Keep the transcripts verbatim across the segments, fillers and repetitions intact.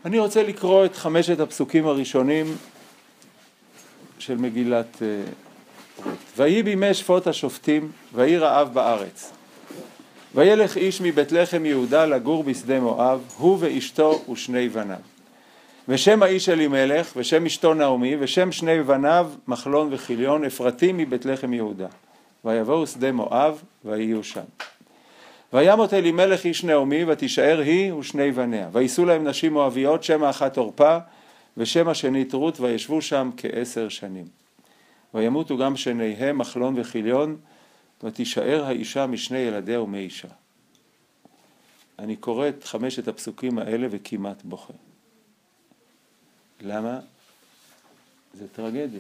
אני רוצה לקרוא את חמשת הפסוקים הראשונים של מגילת רות. ויהי בימי שפוט השופטים, ויהי רעב בארץ. וילך איש מבית לחם יהודה לגור בשדה מואב, הוא ואשתו ושני בניו. ושם האיש אלימלך, ושם אשתו נעמי, ושם שני בניו מחלון וחיליון, אפרתים מבית לחם יהודה. ויבואו שדה מואב, ויהיו שם. וימות אלימלך איש נעמי, ותישאר היא ושני בניה. וייסעו להם נשים מואביות, שם האחת עורפה, ושם השנית רות, וישבו שם כעשר שנים. וימותו גם שניהם מחלון וחיליון, ותישאר האישה משני ילדיה ומאישה. אני קורא את חמשת הפסוקים האלה וכמעט בוכה. למה? זה טרגדיה.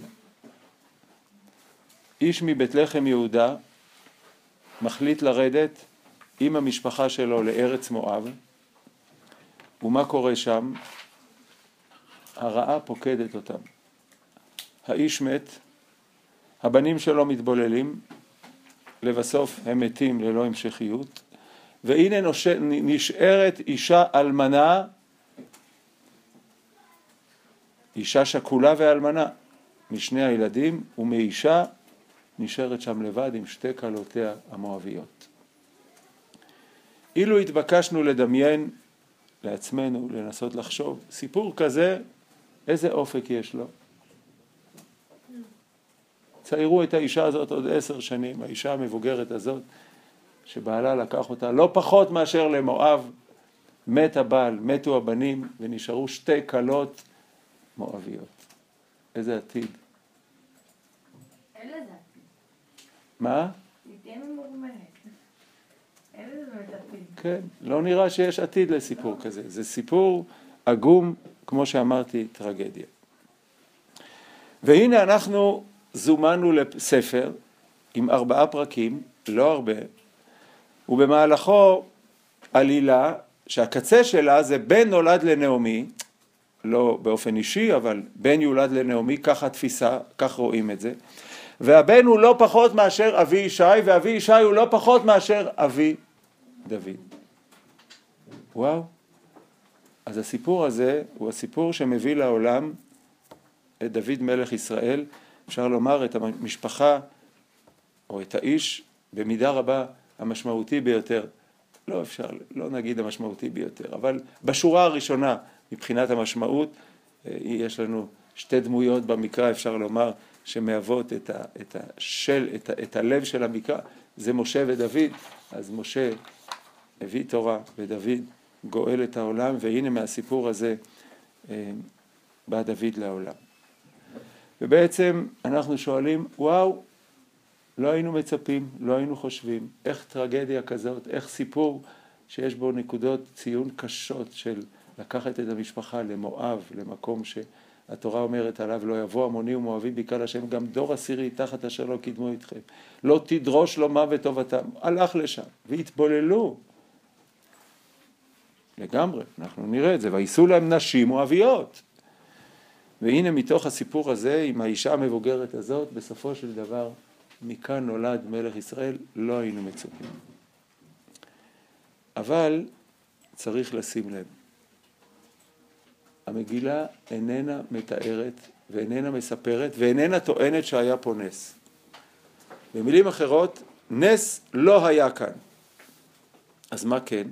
איש מבית לחם יהודה מחליט לרדת עם המשפחה שלו לארץ מואב, ומה קורה שם? הרעה פוקדת אותם. האיש מת, הבנים שלו מתבוללים, לבסוף הם מתים ללא המשכיות, והנה נשארת אישה אלמנה, אישה שקולה ואלמנה, משני הילדים, ומאישה נשארת שם לבד עם שתי כלותיה המואביות. אילו התבקשנו לדמיין לעצמנו, לנסות לחשוב, סיפור כזה, איזה אופק יש לו? ציירו את האישה הזאת עוד עשר שנים, האישה המבוגרת הזאת, שבעלה לקח אותה, לא פחות מאשר למואב, מת הבעל, מתו הבנים, ונשארו שתי כלות מואביות. איזה עתיד? אין לזה עתיד. מה? היא תהיה ממורמרת. אין לזה עתיד. כן, לא נראה שיש עתיד לסיפור לא. כזה. זה סיפור עגום, כמו שאמרתי, טרגדיה. והנה אנחנו זומנו לספר עם ארבעה פרקים, לא הרבה, ובמהלכו עלילה שהקצה שלה זה בן נולד לנעמי, לא באופן אישי, אבל בן יולד לנעמי, ככה התפיסה, כך רואים את זה. והבן הוא לא פחות מאשר אבי ישי, ואבי ישי הוא לא פחות מאשר אבי דוד. וואו. אז הסיפור הזה הוא הסיפור שמביא לעולם את דוד מלך ישראל, אפשר לומר את המשפחה או את האיש במידה רבה המשמעותי ביותר. לא אפשר, לא נגיד המשמעותי ביותר, אבל בשורה הראשונה מבחינת המשמעות, יש לנו שתי דמויות במקרא, אפשר לומר, שמהוות את, ה, את, השל, את, ה, את הלב של המקרא, זה משה ודוד. אז משה הביא תורה ודוד גואל את העולם, והנה מהסיפור הזה בא דוד לעולם. ובעצם אנחנו שואלים, וואו, לא היינו מצפים, לא היינו חושבים, איך טרגדיה כזאת, איך סיפור שיש בו נקודות ציון קשות של לקחת את המשפחה למואב, למקום שהתורה אומרת עליו, לא יבוא עמוני ומואבי בקהל השם, גם דור עשירי תחת אשר לא קידמו איתכם. לא תדרוש לו מה וטובתם. הלך לשם והתבוללו. לגמרי, אנחנו נראה את זה. וייסעו להם נשים מואביות. והנה מתוך הסיפור הזה, עם האישה המבוגרת הזאת, בסופו של דבר, מכאן נולד מלך ישראל, לא היינו מצופים. אבל צריך לשים לב. המגילה איננה מתארת ואיננה מספרת ואיננה טוענת שהיה פה נס. במילים אחרות, נס לא היה כאן. אז מה כן?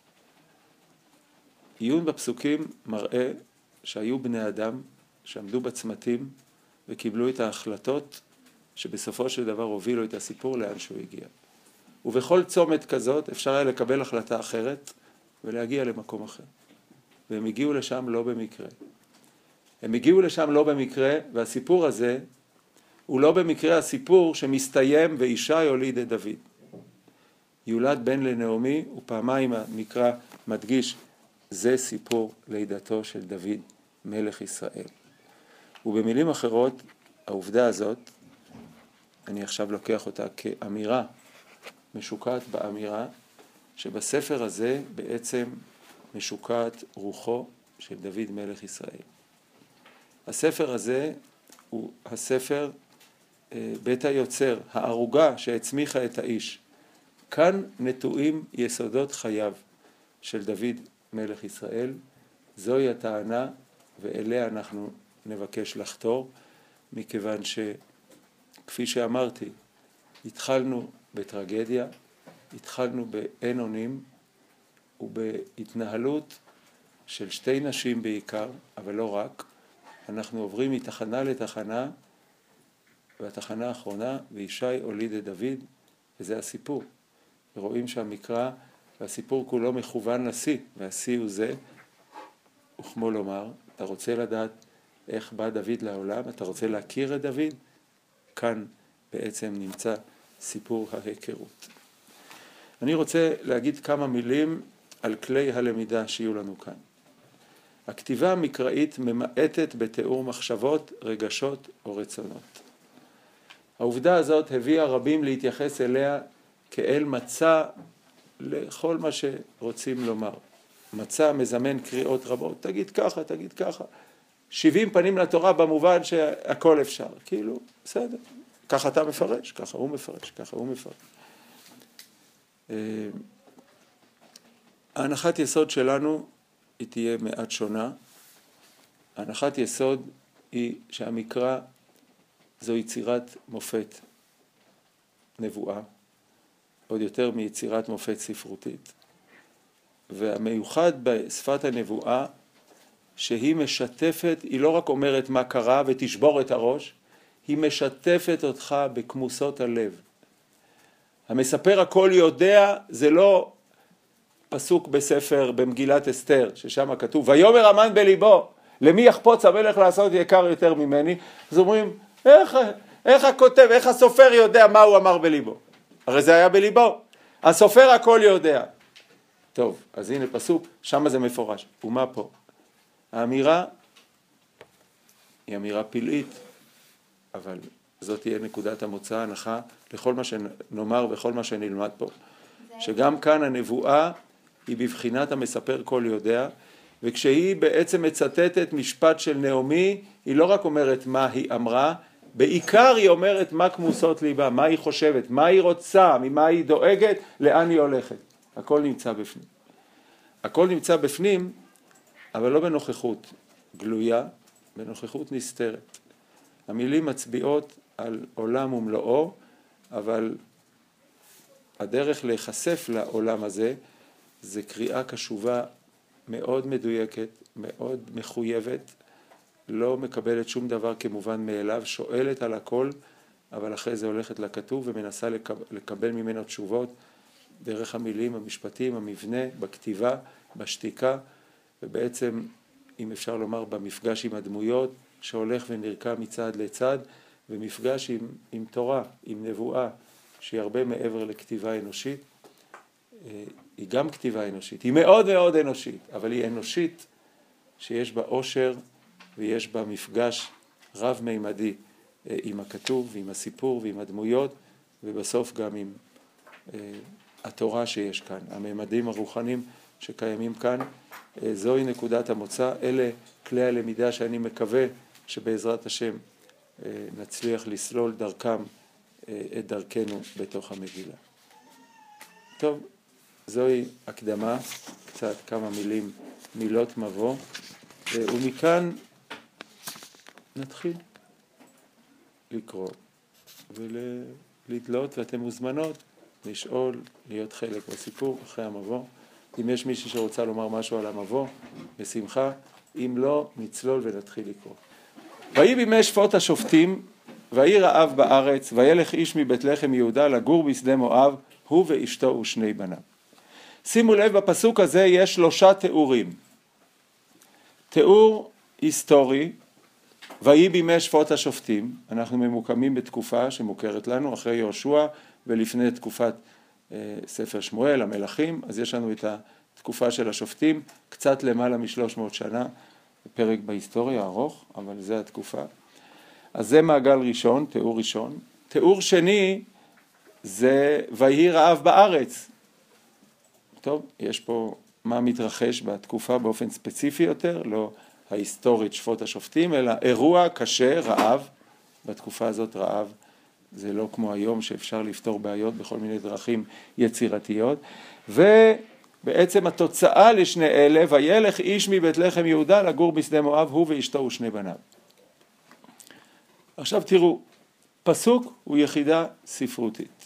עיון בפסוקים מראה שהיו בני אדם שעמדו בצמתים וקיבלו את ההחלטות שבסופו של דבר הובילו את הסיפור לאן שהוא הגיע. ובכל צומת כזאת אפשר היה לקבל החלטה אחרת ולהגיע למקום אחר. והם הגיעו לשם לא במקרה. הם הגיעו לשם לא במקרה, והסיפור הזה הוא לא במקרה הסיפור שמסתיים וישי הוליד את דוד. יולד בן לנעמי, ופעמיים המקרא מדגיש, זה סיפור לידתו של דוד מלך ישראל. ובמילים אחרות, העובדה הזאת, אני עכשיו לוקח אותה כאמירה, משוקעת באמירה, שבספר הזה בעצם משוקעת רוחו של דוד מלך ישראל. הספר הזה הוא הספר בית היוצר, הערוגה שהצמיחה את האיש. כאן נטועים יסודות חייו של דוד מלך ישראל. זוהי הטענה, ואליה אנחנו נבקש לחתור, מכיוון שכפי שאמרתי, התחלנו בטרגדיה, התחלנו באין אונים ובהתנהלות של שתי נשים בעיקר, אבל לא רק. אנחנו עוברים מתחנה לתחנה, והתחנה האחרונה, וישי הוליד את דוד, וזה הסיפור. ורואים שהמקרא והסיפור כולו מכוון לשיא, והשיא הוא זה, וכמו לומר, אתה רוצה לדעת איך בא דוד לעולם, אתה רוצה להכיר את דוד, כאן בעצם נמצא סיפור ההיכרות. אני רוצה להגיד כמה מילים על כלי הלמידה שיהיו לנו כאן. הכתיבה המקראית ממעטת בתיאור מחשבות, רגשות או רצונות. העובדה הזאת הביאה רבים להתייחס אליה כאל מצע לכל מה שרוצים לומר. מצע מזמן קריאות רבות, תגיד ככה, תגיד ככה. שבעים פנים לתורה במובן שהכל אפשר. כאילו, בסדר. ככה אתה מפרש, ככה הוא מפרש, ככה הוא מפרש. ההנחת יסוד שלנו היא תהיה מעט שונה. ההנחת יסוד היא שהמקרא זו יצירת מופת נבואה, עוד יותר מיצירת מופת ספרותית. והמיוחד בשפת הנבואה שהיא משתפת, היא לא רק אומרת מה קרה ותשבור את הראש, היא משתפת אותך בכמוסות הלב. המספר הכל יודע, זה לא פסוק בספר במגילת אסתר, ששם כתוב, ויאמר המן בליבו, למי יחפוץ המלך לעשות יקר יותר ממני? אז אומרים, איך, איך הכותב, איך הסופר יודע מה הוא אמר בליבו? הרי זה היה בליבו. הסופר הכל יודע. טוב, אז הנה פסוק, שם זה מפורש. ומה פה? האמירה היא אמירה פלאית, אבל זאת תהיה נקודת המוצא, הנחה, לכל מה שנאמר וכל מה שנלמד פה. שגם כאן הנבואה היא בבחינת המספר כל יודע, וכשהיא בעצם מצטטת משפט של נעמי, היא לא רק אומרת מה היא אמרה, בעיקר היא אומרת מה כמוסות ליבה, מה היא חושבת, מה היא רוצה, ממה היא דואגת, לאן היא הולכת. הכל נמצא בפנים. הכל נמצא בפנים, אבל לא בנוכחות גלויה, בנוכחות נסתרת. המילים מצביעות על עולם ומלואו, אבל הדרך להיחשף לעולם הזה, זה קריאה קשובה מאוד מדויקת, מאוד מחויבת, לא מקבלת שום דבר כמובן מאליו, שואלת על הכל, אבל אחרי זה הולכת לכתוב ומנסה לקבל, לקבל ממנו תשובות, דרך המילים, המשפטים, המבנה, בכתיבה, בשתיקה, ובעצם, אם אפשר לומר, במפגש עם הדמויות, שהולך ונרקע מצד לצד, ומפגש עם, עם תורה, עם נבואה, שהיא הרבה מעבר לכתיבה אנושית, היא גם כתיבה אנושית, היא מאוד מאוד אנושית, אבל היא אנושית שיש בה עושר ויש בה מפגש רב מימדי עם הכתוב ועם הסיפור ועם הדמויות, ובסוף גם עם התורה שיש כאן, הממדים הרוחניים שקיימים כאן. זוהי נקודת המוצא, אלה כלי הלמידה שאני מקווה שבעזרת השם נצליח לסלול דרכם את דרכנו בתוך המגילה. טוב, זוהי הקדמה, קצת כמה מילים, מילות מבוא, ומכאן נתחיל לקרוא ולדלות, ואתם מוזמנות לשאול, להיות חלק בסיפור אחרי המבוא. אם יש מישהו שרוצה לומר משהו על המבוא, בשמחה, אם לא, נצלול ונתחיל לקרוא. ויהי בימי שפוט השופטים, ויהי רעב בארץ, וילך איש מבית לחם יהודה לגור בשדה מואב, הוא ואשתו ושני בניו. שימו לב, בפסוק הזה יש שלושה תיאורים. תיאור היסטורי, ויהי בימי שפוט השופטים, אנחנו ממוקמים בתקופה שמוכרת לנו, אחרי יהושע ולפני תקופת אה, ספר שמואל, המלכים, אז יש לנו את התקופה של השופטים, קצת למעלה משלוש מאות שנה, פרק בהיסטוריה ארוך, אבל זה התקופה. אז זה מעגל ראשון, תיאור ראשון. תיאור שני זה ויהי רעב בארץ. טוב, יש פה מה מתרחש בתקופה באופן ספציפי יותר, לא ההיסטורית שפוט השופטים, אלא אירוע קשה, רעב. בתקופה הזאת רעב זה לא כמו היום שאפשר לפתור בעיות בכל מיני דרכים יצירתיות. בעצם התוצאה לשני אלה, וילך איש מבית לחם יהודה לגור בשדה מואב, הוא ואשתו ושני בניו. עכשיו תראו, פסוק הוא יחידה ספרותית.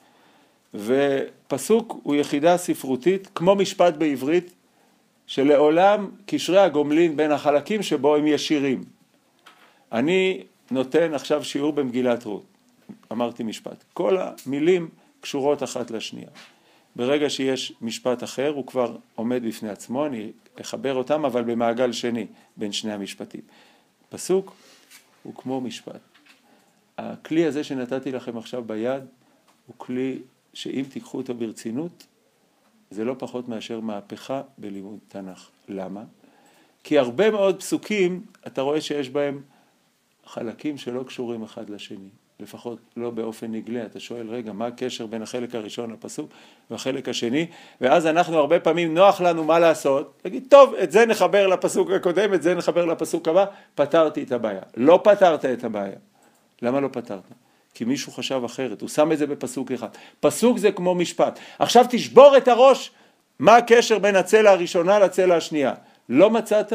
ופסוק הוא יחידה ספרותית כמו משפט בעברית, שלעולם קשרי הגומלין בין החלקים שבו הם ישירים. אני נותן עכשיו שיעור במגילת רות. אמרתי משפט. כל המילים קשורות אחת לשנייה. ברגע שיש משפט אחר, הוא כבר עומד בפני עצמו, אני אחבר אותם, אבל במעגל שני בין שני המשפטים. פסוק הוא כמו משפט. הכלי הזה שנתתי לכם עכשיו ביד, הוא כלי שאם תיקחו אותו ברצינות, זה לא פחות מאשר מהפכה בלימוד תנ"ך. למה? כי הרבה מאוד פסוקים, אתה רואה שיש בהם חלקים שלא קשורים אחד לשני. לפחות לא באופן נגלה. אתה שואל, רגע, מה הקשר בין החלק הראשון לפסוק והחלק השני? ואז אנחנו הרבה פעמים נוח לנו מה לעשות. תגיד, טוב, את זה נחבר לפסוק הקודם, את זה נחבר לפסוק הבא, פתרתי את הבעיה. לא פתרת את הבעיה. למה לא פתרת? כי מישהו חשב אחרת, הוא שם את זה בפסוק אחד. פסוק זה כמו משפט. עכשיו תשבור את הראש, מה הקשר בין הצלע הראשונה לצלע השנייה. לא מצאת?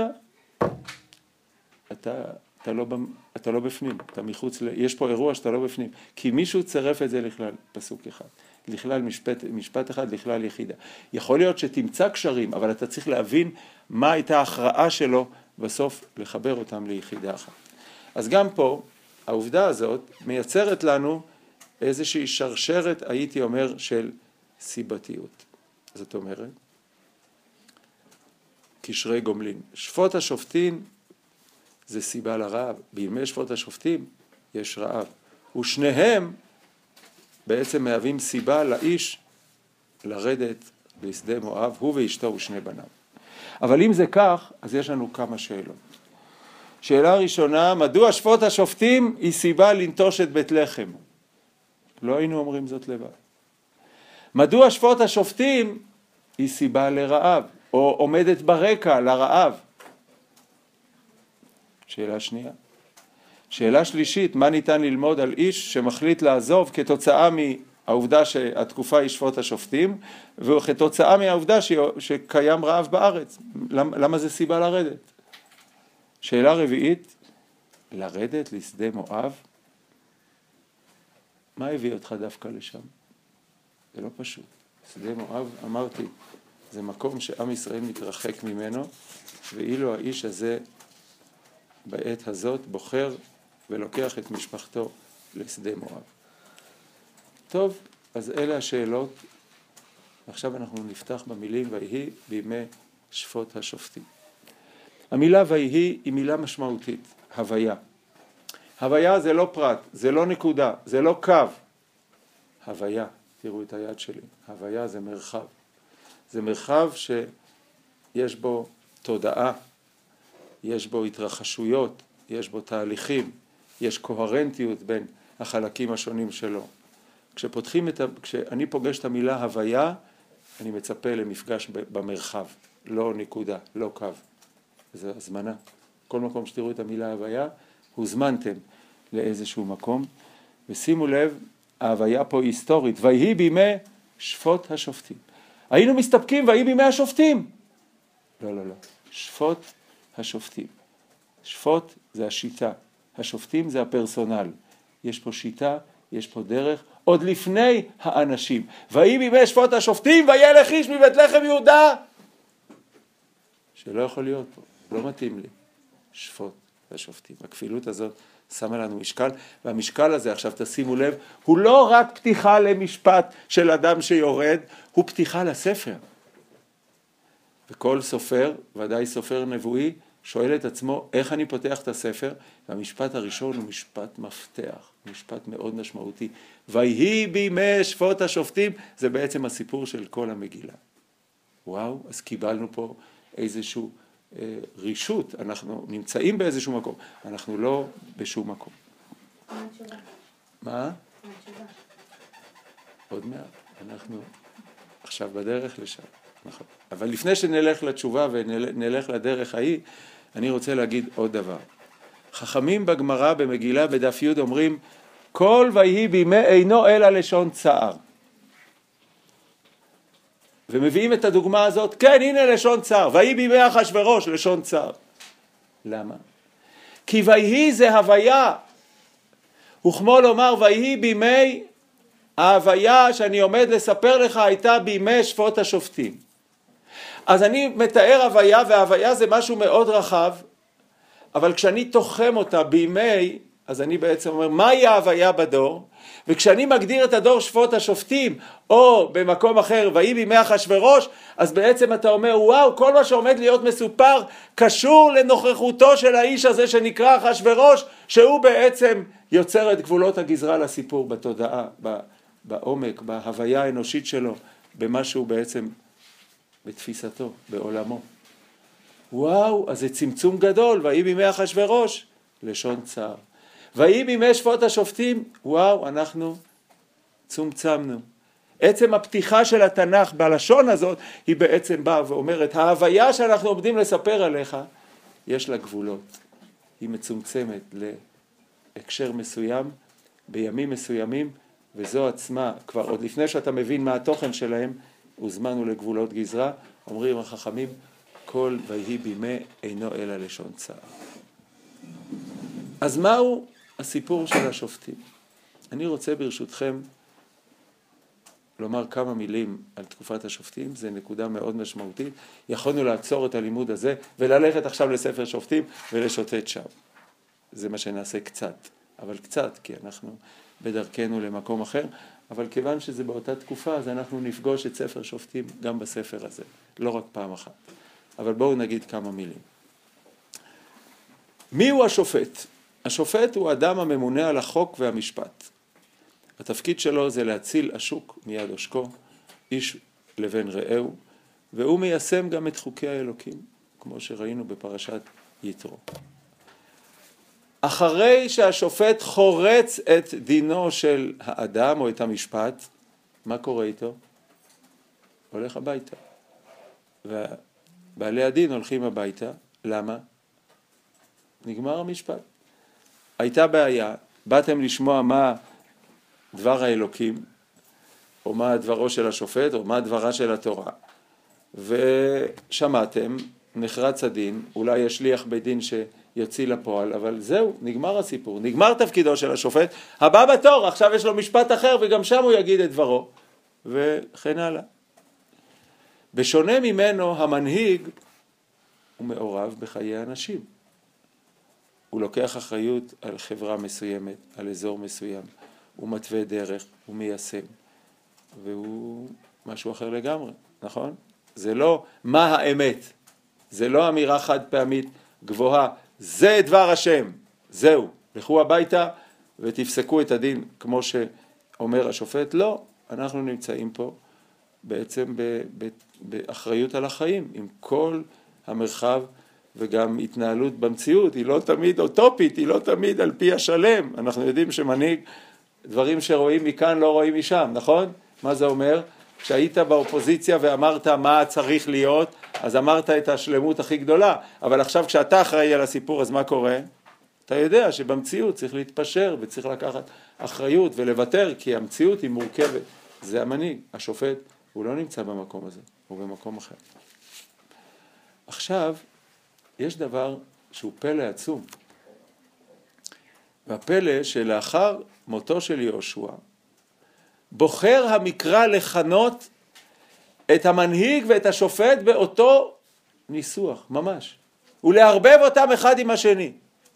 אתה, אתה, לא, אתה לא בפנים, אתה מחוץ, ל, יש פה אירוע שאתה לא בפנים. כי מישהו צירף את זה לכלל פסוק אחד. לכלל משפט, משפט אחד, לכלל יחידה. יכול להיות שתמצא קשרים, אבל אתה צריך להבין מה הייתה ההכרעה שלו בסוף לחבר אותם ליחידה אחת. אז גם פה, העובדה הזאת מייצרת לנו איזושהי שרשרת, הייתי אומר, של סיבתיות. זאת אומרת, קשרי גומלין. שפוט השופטים זה סיבה לרעב. בימי שפוט השופטים יש רעב. ושניהם בעצם מהווים סיבה לאיש לרדת בשדה מואב, הוא ואשתו ושני בניו. אבל אם זה כך, אז יש לנו כמה שאלות. שאלה ראשונה, מדוע שפוט השופטים היא סיבה לנטוש את בית לחם? לא היינו אומרים זאת לבד. מדוע שפוט השופטים היא סיבה לרעב, או עומדת ברקע לרעב? שאלה שנייה. שאלה שלישית, מה ניתן ללמוד על איש שמחליט לעזוב כתוצאה מהעובדה שהתקופה היא שפוט השופטים, וכתוצאה מהעובדה שקיים רעב בארץ? למה זה סיבה לרדת? שאלה רביעית, לרדת לשדה מואב? מה הביא אותך דווקא לשם? זה לא פשוט. שדה מואב, אמרתי, זה מקום שעם ישראל מתרחק ממנו, ואילו האיש הזה בעת הזאת בוחר ולוקח את משפחתו לשדה מואב. טוב, אז אלה השאלות. עכשיו אנחנו נפתח במילים ויהי בימי שפוט השופטים. המילה ויהי היא מילה משמעותית, הוויה. הוויה זה לא פרט, זה לא נקודה, זה לא קו. הוויה, תראו את היד שלי, הוויה זה מרחב. זה מרחב שיש בו תודעה, יש בו התרחשויות, יש בו תהליכים, יש קוהרנטיות בין החלקים השונים שלו. כשפותחים את, כשאני פוגש את המילה הוויה, אני מצפה למפגש במרחב, לא נקודה, לא קו. זו הזמנה. כל מקום שתראו את המילה הוויה, הוזמנתם לאיזשהו מקום. ושימו לב, ההוויה פה היא היסטורית. ויהי בימי שפוט השופטים. היינו מסתפקים ויהי בימי השופטים. לא, לא, לא. שפוט השופטים. שפוט זה השיטה. השופטים זה הפרסונל. יש פה שיטה, יש פה דרך, עוד לפני האנשים. ויהי בימי שפוט השופטים, וילך איש מבית לחם יהודה. שלא יכול להיות פה. לא מתאים לי. שפוט השופטים. הכפילות הזאת שמה לנו משקל, והמשקל הזה, עכשיו תשימו לב, הוא לא רק פתיחה למשפט של אדם שיורד, הוא פתיחה לספר. וכל סופר, ודאי סופר נבואי, שואל את עצמו איך אני פותח את הספר, והמשפט הראשון הוא משפט מפתח, משפט מאוד משמעותי. ויהי בימי שפוט השופטים, זה בעצם הסיפור של כל המגילה. וואו, אז קיבלנו פה איזשהו אה, רישות, אנחנו נמצאים באיזשהו מקום, אנחנו לא בשום מקום. מה התשובה? מה? מה התשובה? עוד מעט, אנחנו עכשיו בדרך לשם. נכון. אבל לפני שנלך לתשובה ונלך לדרך ההיא, אני רוצה להגיד עוד דבר. חכמים בגמרא במגילה בדף י' אומרים, כל ויהי בימי אינו אלא לשון צער. ומביאים את הדוגמה הזאת, כן, הנה לשון צער, ויהי בימי אחשוורוש לשון צער. למה? כי ויהי זה הוויה, וכמו לומר ויהי בימי, ההוויה שאני עומד לספר לך הייתה בימי שפוט השופטים. אז אני מתאר הוויה, וההוויה זה משהו מאוד רחב, אבל כשאני תוחם אותה בימי, אז אני בעצם אומר, מהי ההוויה בדור? וכשאני מגדיר את הדור שפוט השופטים, או במקום אחר, ויהי בימי אחשוורוש, אז בעצם אתה אומר, וואו, כל מה שעומד להיות מסופר, קשור לנוכחותו של האיש הזה שנקרא אחשוורוש, שהוא בעצם יוצר את גבולות הגזרה לסיפור בתודעה, בעומק, בהוויה האנושית שלו, במה שהוא בעצם בתפיסתו, בעולמו. וואו, אז זה צמצום גדול, ויהי בימי אחשוורוש, לשון צער. ויהי בימי שפוט השופטים, וואו, אנחנו צומצמנו. עצם הפתיחה של התנ"ך בלשון הזאת, היא בעצם באה ואומרת, ההוויה שאנחנו עומדים לספר עליך, יש לה גבולות. היא מצומצמת להקשר מסוים, בימים מסוימים, וזו עצמה, כבר עוד לפני שאתה מבין מה התוכן שלהם, הוזמנו לגבולות גזרה, אומרים החכמים, כל ויהי בימי אינו אלא לשון צער. אז מהו הסיפור של השופטים? אני רוצה ברשותכם לומר כמה מילים על תקופת השופטים, זה נקודה מאוד משמעותית. יכולנו לעצור את הלימוד הזה וללכת עכשיו לספר שופטים ולשוטט שם. זה מה שנעשה קצת, אבל קצת, כי אנחנו בדרכנו למקום אחר, אבל כיוון שזה באותה תקופה, אז אנחנו נפגוש את ספר שופטים גם בספר הזה, לא רק פעם אחת. אבל בואו נגיד כמה מילים. מי הוא השופט? השופט הוא אדם הממונה על החוק והמשפט. התפקיד שלו זה להציל השוק מיד עושקו, איש לבן רעהו, והוא מיישם גם את חוקי האלוקים, כמו שראינו בפרשת יתרו. אחרי שהשופט חורץ את דינו של האדם או את המשפט, מה קורה איתו? הולך הביתה. ובעלי הדין הולכים הביתה. למה? נגמר המשפט. הייתה בעיה, באתם לשמוע מה דבר האלוקים, או מה דברו של השופט, או מה דברה של התורה, ושמעתם, נחרץ הדין, אולי יש שליח בית דין שיוציא לפועל, אבל זהו, נגמר הסיפור, נגמר תפקידו של השופט, הבא בתור, עכשיו יש לו משפט אחר, וגם שם הוא יגיד את דברו, וכן הלאה. בשונה ממנו, המנהיג הוא מעורב בחיי אנשים. הוא לוקח אחריות על חברה מסוימת, על אזור מסוים, הוא מתווה דרך, הוא מיישם, והוא משהו אחר לגמרי, נכון? זה לא מה האמת, זה לא אמירה חד פעמית גבוהה, זה דבר השם, זהו, לכו הביתה ותפסקו את הדין כמו שאומר השופט, לא, אנחנו נמצאים פה בעצם באחריות על החיים, עם כל המרחב וגם התנהלות במציאות, היא לא תמיד אוטופית, היא לא תמיד על פי השלם, אנחנו יודעים שמנהיג דברים שרואים מכאן לא רואים משם, נכון? מה זה אומר? כשהיית באופוזיציה ואמרת מה צריך להיות, אז אמרת את השלמות הכי גדולה, אבל עכשיו כשאתה אחראי על הסיפור, אז מה קורה? אתה יודע שבמציאות צריך להתפשר וצריך לקחת אחריות ולוותר, כי המציאות היא מורכבת. זה המנהיג, השופט, הוא לא נמצא במקום הזה, הוא במקום אחר. עכשיו, יש דבר שהוא פלא עצום. והפלא שלאחר מותו של יהושע, בוחר המקרא לכנות את המנהיג ואת השופט באותו ניסוח, ממש. ולהרבב אותם אחד עם השני.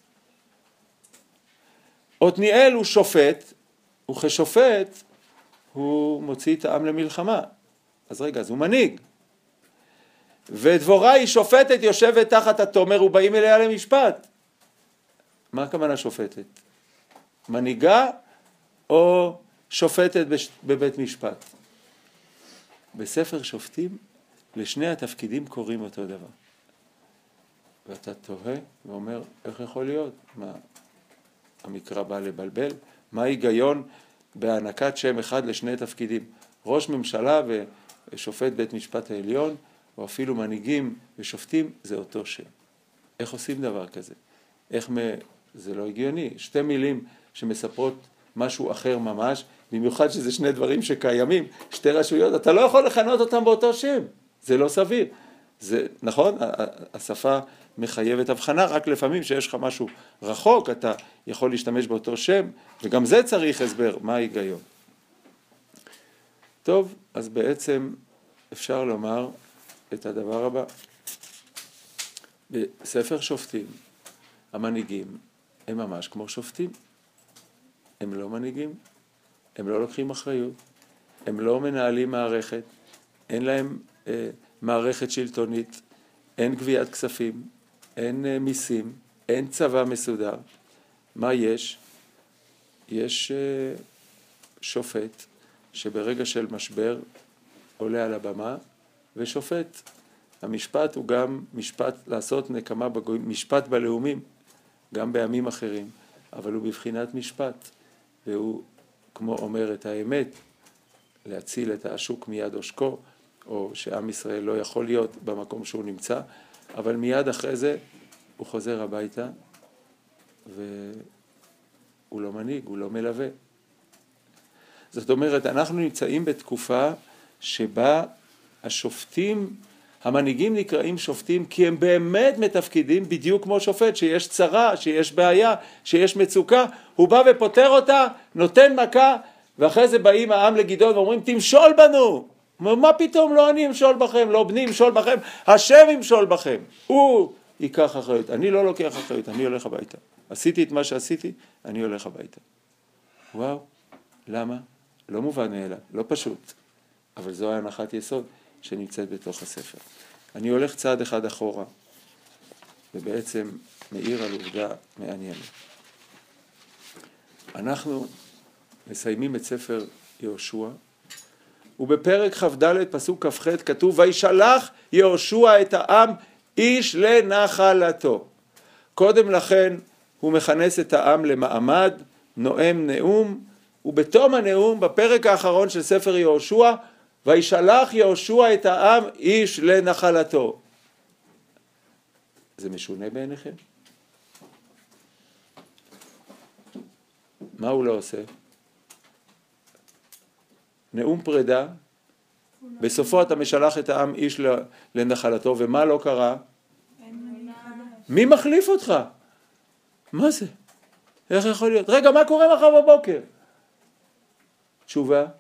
עתניאל הוא שופט, וכשופט הוא מוציא את העם למלחמה. אז רגע, אז הוא מנהיג. ודבורה היא שופטת, יושבת תחת התומר ובאים אליה למשפט. מה הכוונה שופטת? מנהיגה או שופטת בבית משפט? בספר שופטים לשני התפקידים קוראים אותו דבר. ואתה תוהה ואומר, איך יכול להיות? מה המקרא בא לבלבל? מה ההיגיון בהענקת שם אחד לשני תפקידים? ראש ממשלה ושופט בית משפט העליון, או אפילו מנהיגים ושופטים, זה אותו שם. איך עושים דבר כזה? איך מ... זה לא הגיוני. שתי מילים שמספרות משהו אחר ממש, במיוחד שזה שני דברים שקיימים, שתי רשויות, אתה לא יכול לכנות אותם באותו שם, זה לא סביר. זה נכון, השפה מחייבת הבחנה, רק לפעמים שיש לך משהו רחוק, אתה יכול להשתמש באותו שם, וגם זה צריך הסבר, מה ההיגיון. טוב, אז בעצם אפשר לומר את הדבר הבא. בספר שופטים, המנהיגים הם ממש כמו שופטים. הם לא מנהיגים, הם לא לוקחים אחריות, הם לא מנהלים מערכת, אין להם אה, מערכת שלטונית, אין גביית כספים, אין אה, מיסים, אין צבא מסודר. מה יש? יש אה, שופט שברגע של משבר עולה על הבמה ושופט. המשפט הוא גם משפט לעשות נקמה בגויים, משפט בלאומים, גם בימים אחרים, אבל הוא בבחינת משפט, והוא כמו אומר את האמת, להציל את השוק מיד עושקו, או שעם ישראל לא יכול להיות במקום שהוא נמצא, אבל מיד אחרי זה הוא חוזר הביתה, והוא לא מנהיג, הוא לא מלווה. זאת אומרת, אנחנו נמצאים בתקופה שבה השופטים, המנהיגים נקראים שופטים כי הם באמת מתפקידים בדיוק כמו שופט, שיש צרה, שיש בעיה, שיש מצוקה, הוא בא ופותר אותה, נותן מכה, ואחרי זה באים העם לגדעון ואומרים תמשול בנו. מה פתאום לא אני אמשול בכם, לא בני אמשול בכם, השם ימשול בכם. הוא ייקח אחריות, אני לא לוקח אחריות, אני הולך הביתה. עשיתי את מה שעשיתי, אני הולך הביתה. וואו, למה? לא מובן מאליו, לא פשוט, אבל זו הנחת יסוד שנמצאת בתוך הספר. אני הולך צעד אחד אחורה, ובעצם מאיר על עובדה מעניינת. אנחנו מסיימים את ספר יהושע, ובפרק כ"ד פסוק כ"ח כתוב, וישלח יהושע את העם איש לנחלתו. קודם לכן הוא מכנס את העם למעמד, נואם נאום, ובתום הנאום, בפרק האחרון של ספר יהושע, וישלח יהושע את העם איש לנחלתו. זה משונה בעיניכם? מה הוא לא עושה? נאום פרידה, בסופו אתה משלח את העם איש לנחלתו, ומה לא קרה? מי מחליף אותך? מה זה? איך יכול להיות? רגע, מה קורה מחר בבוקר? תשובה,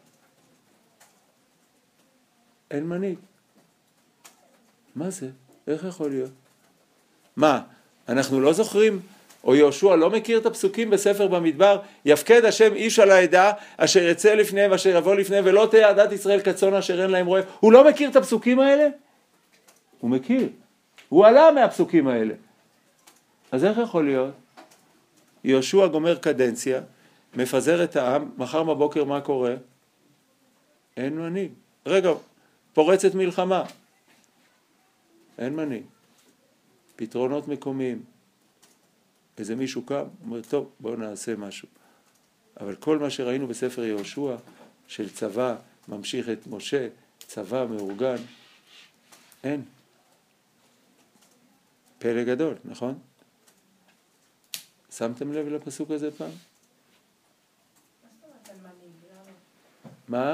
אין מנהיג. מה זה? איך יכול להיות? מה? אנחנו לא זוכרים? או יהושע לא מכיר את הפסוקים בספר במדבר, יפקד השם איש על העדה, אשר יצא לפניהם, אשר יבוא לפניהם, ולא תהיה עדת ישראל כצאן אשר אין להם רועה. הוא לא מכיר את הפסוקים האלה? הוא מכיר. הוא עלה מהפסוקים האלה. אז איך יכול להיות? יהושע גומר קדנציה, מפזר את העם, מחר בבוקר מה קורה? אין מנהיג. רגע, פורצת מלחמה. אין מנהיג. פתרונות מקומיים. איזה מישהו קם, אומר, טוב, בואו נעשה משהו. אבל כל מה שראינו בספר יהושע, של צבא ממשיך את משה, צבא מאורגן, אין. פלא גדול, נכון? שמתם לב לפסוק הזה פעם? מה?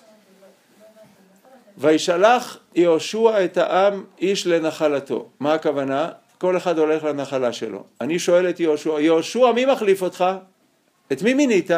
וישלח יהושע את העם איש לנחלתו. מה הכוונה? כל אחד הולך לנחלה שלו. אני שואל את יהושע, יהושע מי מחליף אותך? את מי מינית?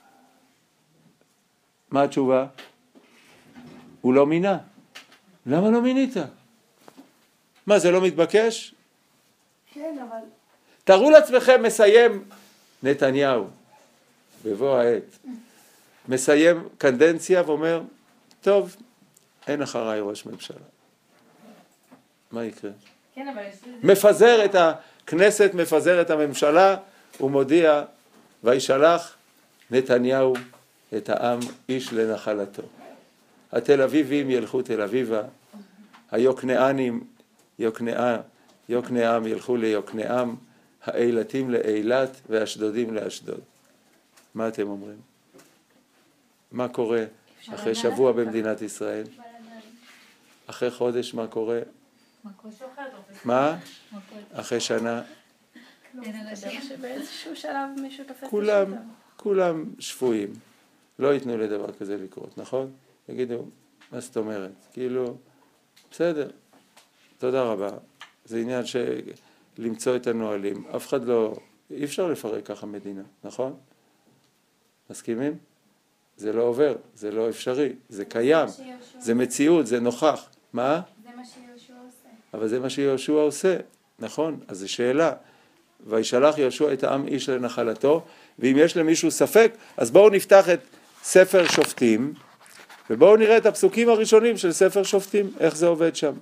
מה התשובה? הוא לא מינה. למה לא מינית? מה, זה לא מתבקש? כן, אבל... תראו לעצמכם מסיים נתניהו, בבוא העת. מסיים קדנציה ואומר, טוב, אין אחריי ראש ממשלה. מה יקרה? כן, אבל... מפזר את הכנסת, מפזר את הממשלה, הוא מודיע, וישלח נתניהו את העם איש לנחלתו. התל אביבים ילכו תל אביבה, היוקנענים, יוקנעה, יוקנעם ילכו ליוקנעם, האילתים לאילת והאשדודים לאשדוד. מה אתם אומרים? מה קורה אחרי שבוע במדינת ישראל? אחרי חודש מה קורה? מה? אחרי שנה? שבאיזשהו שלב מישהו תופס כולם, כולם שפויים. לא ייתנו לדבר כזה לקרות, נכון? יגידו, מה זאת אומרת? כאילו, בסדר, תודה רבה. זה עניין של למצוא את הנהלים. אף אחד לא, אי אפשר לפרק ככה מדינה, נכון? מסכימים? זה לא עובר, זה לא אפשרי, זה קיים, זה מציאות, זה נוכח. מה? זה מה שיהושע עושה. אבל זה מה שיהושע עושה, נכון? אז זו שאלה. וישלח יהושע את העם איש לנחלתו, ואם יש למישהו ספק, אז בואו נפתח את ספר שופטים, ובואו נראה את הפסוקים הראשונים של ספר שופטים, איך זה עובד שם.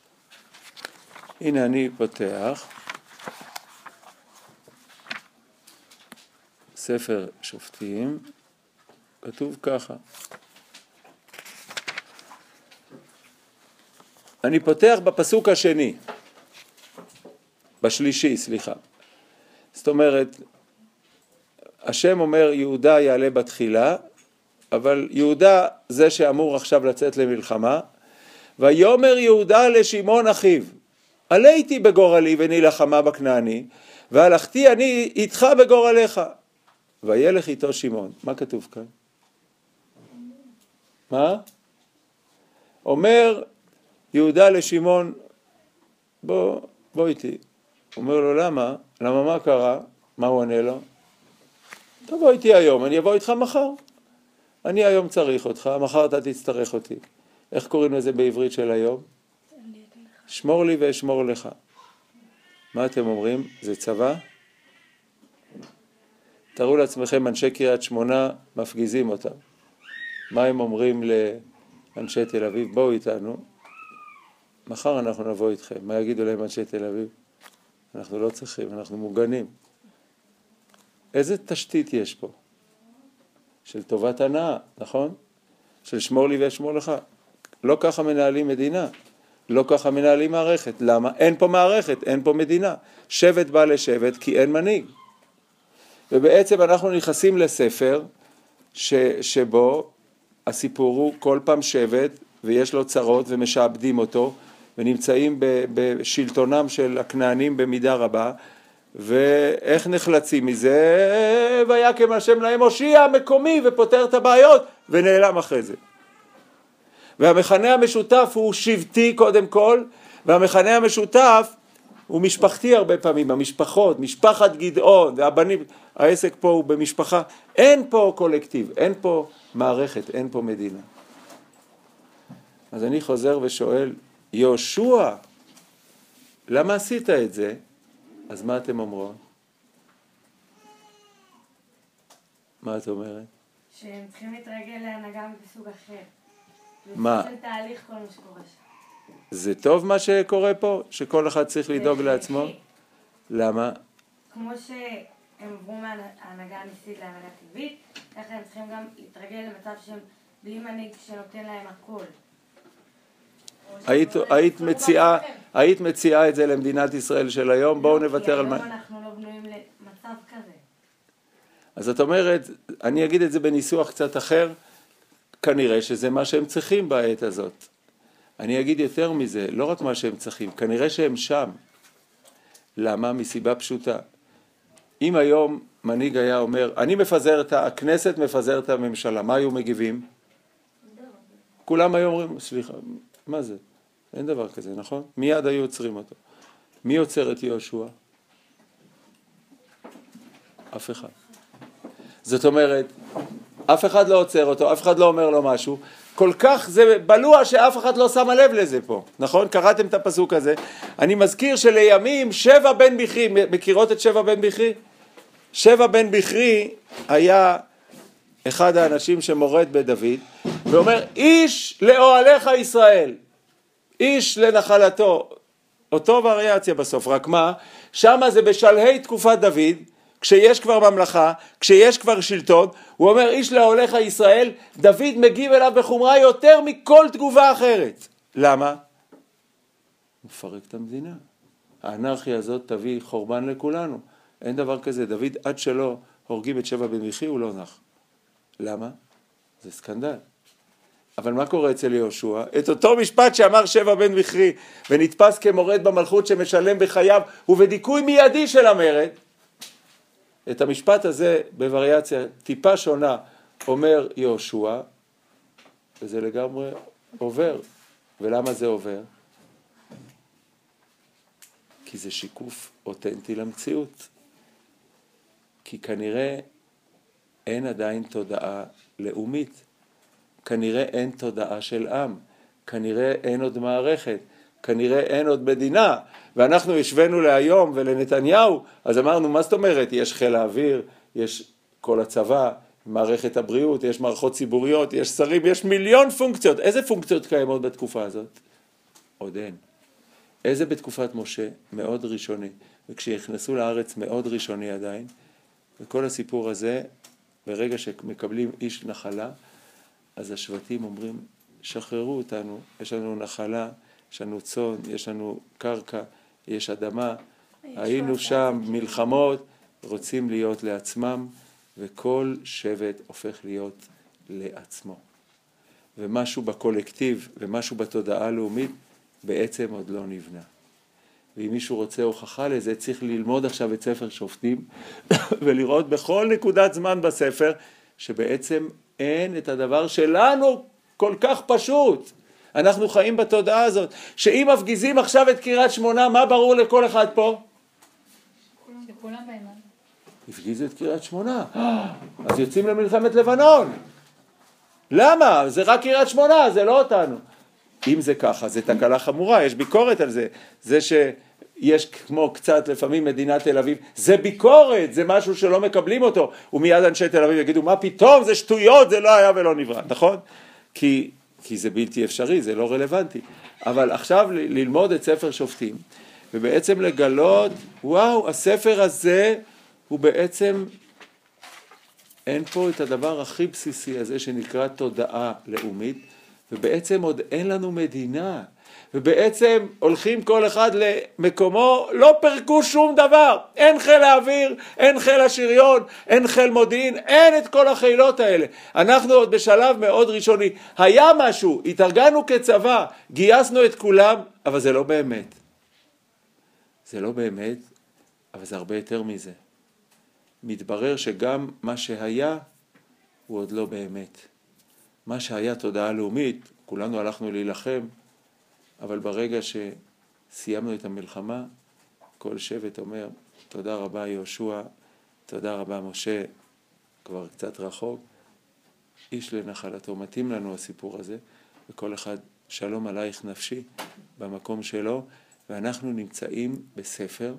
הנה אני פותח. ספר שופטים, כתוב ככה. אני פותח בפסוק השני, בשלישי, סליחה. זאת אומרת, השם אומר יהודה יעלה בתחילה, אבל יהודה זה שאמור עכשיו לצאת למלחמה, ויאמר יהודה לשמעון אחיו, עליתי בגורלי ונלחמה בכנעני, והלכתי אני איתך בגורלך. וילך איתו שמעון. מה כתוב כאן? מה? אומר יהודה לשמעון, בוא, בוא איתי. אומר לו, למה? למה מה קרה? מה הוא עונה לו? תבוא איתי היום, אני אבוא איתך מחר. אני היום צריך אותך, מחר אתה תצטרך אותי. איך קוראים לזה בעברית של היום? שמור לי ואשמור לך. מה אתם אומרים? זה צבא? תראו לעצמכם, אנשי קריית שמונה מפגיזים אותם. מה הם אומרים לאנשי תל אביב? בואו איתנו. מחר אנחנו נבוא איתכם. מה יגידו להם אנשי תל אביב? אנחנו לא צריכים, אנחנו מוגנים. איזה תשתית יש פה? של טובת הנאה, נכון? של שמור לי ואשמור לך. לא ככה מנהלים מדינה. לא ככה מנהלים מערכת. למה? אין פה מערכת, אין פה מדינה. שבט בא לשבט כי אין מנהיג. ובעצם אנחנו נכנסים לספר ש, שבו הסיפור הוא כל פעם שבט ויש לו צרות ומשעבדים אותו ונמצאים ב, בשלטונם של הכנענים במידה רבה, ואיך נחלצים מזה? ויקם השם להם הושיע מקומי ופותר את הבעיות ונעלם אחרי זה. והמכנה המשותף הוא שבטי קודם כל, והמכנה המשותף הוא משפחתי הרבה פעמים, המשפחות, משפחת גדעון והבנים, העסק פה הוא במשפחה, אין פה קולקטיב, אין פה מערכת, אין פה מדינה. אז אני חוזר ושואל, יהושע, למה עשית את זה? אז מה אתם אומרות? מה את אומרת? שהם צריכים להתרגל להנהגה מסוג אחר. מה? זה של תהליך כל מה שקורה שם. זה טוב מה שקורה פה? שכל אחד צריך לדאוג לעצמו? למה? כמו שהם עברו מההנהגה הניסית להנהגה טבעית, ככה הם צריכים גם להתרגל למצב שהם בלי מנהיג שנותן להם הכל. היית, היית, מציעה, היית מציעה את זה למדינת ישראל של היום, בואו נוותר על מה... כי היום אנחנו לא בנויים למצב כזה. אז את אומרת, אני אגיד את זה בניסוח קצת אחר, כנראה שזה מה שהם צריכים בעת הזאת. אני אגיד יותר מזה, לא רק מה שהם צריכים, כנראה שהם שם. למה? מסיבה פשוטה. אם היום מנהיג היה אומר, אני מפזר את הכנסת, מפזר את הממשלה, מה היו מגיבים? כולם היו אומרים, סליחה, מה זה? אין דבר כזה, נכון? מיד היו עוצרים אותו. מי עוצר את יהושע? אף אחד. זאת אומרת, אף אחד לא עוצר אותו, אף אחד לא אומר לו משהו. כל כך זה בלוע שאף אחד לא שם לב לזה פה, נכון? קראתם את הפסוק הזה. אני מזכיר שלימים שבע בן בכרי, מכירות את שבע בן בכרי? שבע בן בכרי היה אחד האנשים שמורד בדוד, ואומר, איש לאוהליך ישראל, איש לנחלתו, אותו וריאציה בסוף, רק מה? שמה זה בשלהי תקופת דוד, כשיש כבר ממלכה, כשיש כבר שלטון, הוא אומר, איש לאוהליך ישראל, דוד מגיב אליו בחומרה יותר מכל תגובה אחרת. למה? הוא מפרק את המדינה. האנרכיה הזאת תביא חורבן לכולנו. אין דבר כזה, דוד עד שלא הורגים את שבע בן בכרי, הוא לא נח. למה? זה סקנדל. אבל מה קורה אצל יהושע? את אותו משפט שאמר שבע בן בכרי, ונתפס כמורד במלכות שמשלם בחייו, ובדיכוי מיידי של המרד, את המשפט הזה בווריאציה טיפה שונה, אומר יהושע, וזה לגמרי עובר. ולמה זה עובר? כי זה שיקוף אותנטי למציאות. כי כנראה אין עדיין תודעה לאומית. כנראה אין תודעה של עם. כנראה אין עוד מערכת. כנראה אין עוד מדינה. ואנחנו השווינו להיום ולנתניהו, אז אמרנו, מה זאת אומרת? יש חיל האוויר, יש כל הצבא, מערכת הבריאות, יש מערכות ציבוריות, יש שרים, יש מיליון פונקציות. איזה פונקציות קיימות בתקופה הזאת? עוד אין. איזה בתקופת משה? מאוד ראשוני. וכשהכנסו לארץ מאוד ראשוני עדיין, וכל הסיפור הזה, ברגע שמקבלים איש נחלה, אז השבטים אומרים, שחררו אותנו, יש לנו נחלה, יש לנו צאן, יש לנו קרקע, יש אדמה, היינו שם מלחמות, רוצים להיות לעצמם, וכל שבט הופך להיות לעצמו. ומשהו בקולקטיב ומשהו בתודעה הלאומית בעצם עוד לא נבנה. ואם מישהו רוצה הוכחה לזה, צריך ללמוד עכשיו את ספר שופטים, ולראות בכל נקודת זמן בספר, שבעצם אין את הדבר שלנו כל כך פשוט. אנחנו חיים בתודעה הזאת, שאם מפגיזים עכשיו את קריית שמונה, מה ברור לכל אחד פה? שכולם בהימן. הפגיזו את קריית שמונה, אז יוצאים למלחמת לבנון. למה? זה רק קריית שמונה, זה לא אותנו. אם זה ככה, זה תקלה חמורה, יש ביקורת על זה. זה שיש כמו קצת לפעמים מדינת תל אביב, זה ביקורת, זה משהו שלא מקבלים אותו. ומיד אנשי תל אביב יגידו, מה פתאום, זה שטויות, זה לא היה ולא נברא, נכון? כי, כי זה בלתי אפשרי, זה לא רלוונטי. אבל עכשיו ללמוד את ספר שופטים, ובעצם לגלות, וואו, הספר הזה הוא בעצם, אין פה את הדבר הכי בסיסי הזה שנקרא תודעה לאומית, ובעצם עוד אין לנו מדינה, ובעצם הולכים כל אחד למקומו, לא פרקו שום דבר, אין חיל האוויר, אין חיל השריון, אין חיל מודיעין, אין את כל החילות האלה. אנחנו עוד בשלב מאוד ראשוני, היה משהו, התארגנו כצבא, גייסנו את כולם, אבל זה לא באמת. זה לא באמת, אבל זה הרבה יותר מזה. מתברר שגם מה שהיה הוא עוד לא באמת. מה שהיה תודעה לאומית, כולנו הלכנו להילחם, אבל ברגע שסיימנו את המלחמה, כל שבט אומר, תודה רבה יהושע, תודה רבה משה, כבר קצת רחוק, איש לנחלתו, מתאים לנו הסיפור הזה, וכל אחד שלום עלייך נפשי במקום שלו, ואנחנו נמצאים בספר,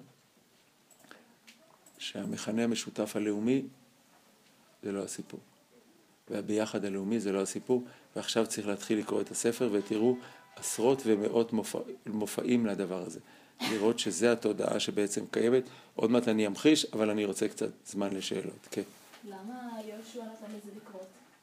שהמכנה המשותף הלאומי זה לא הסיפור. והביחד הלאומי זה לא הסיפור, ועכשיו צריך להתחיל לקרוא את הספר, ותראו עשרות ומאות מופע, מופעים לדבר הזה. לראות שזה התודעה שבעצם קיימת. עוד מעט אני אמחיש, אבל אני רוצה קצת זמן לשאלות. כן. למה יהושע נתן לזה לקרות?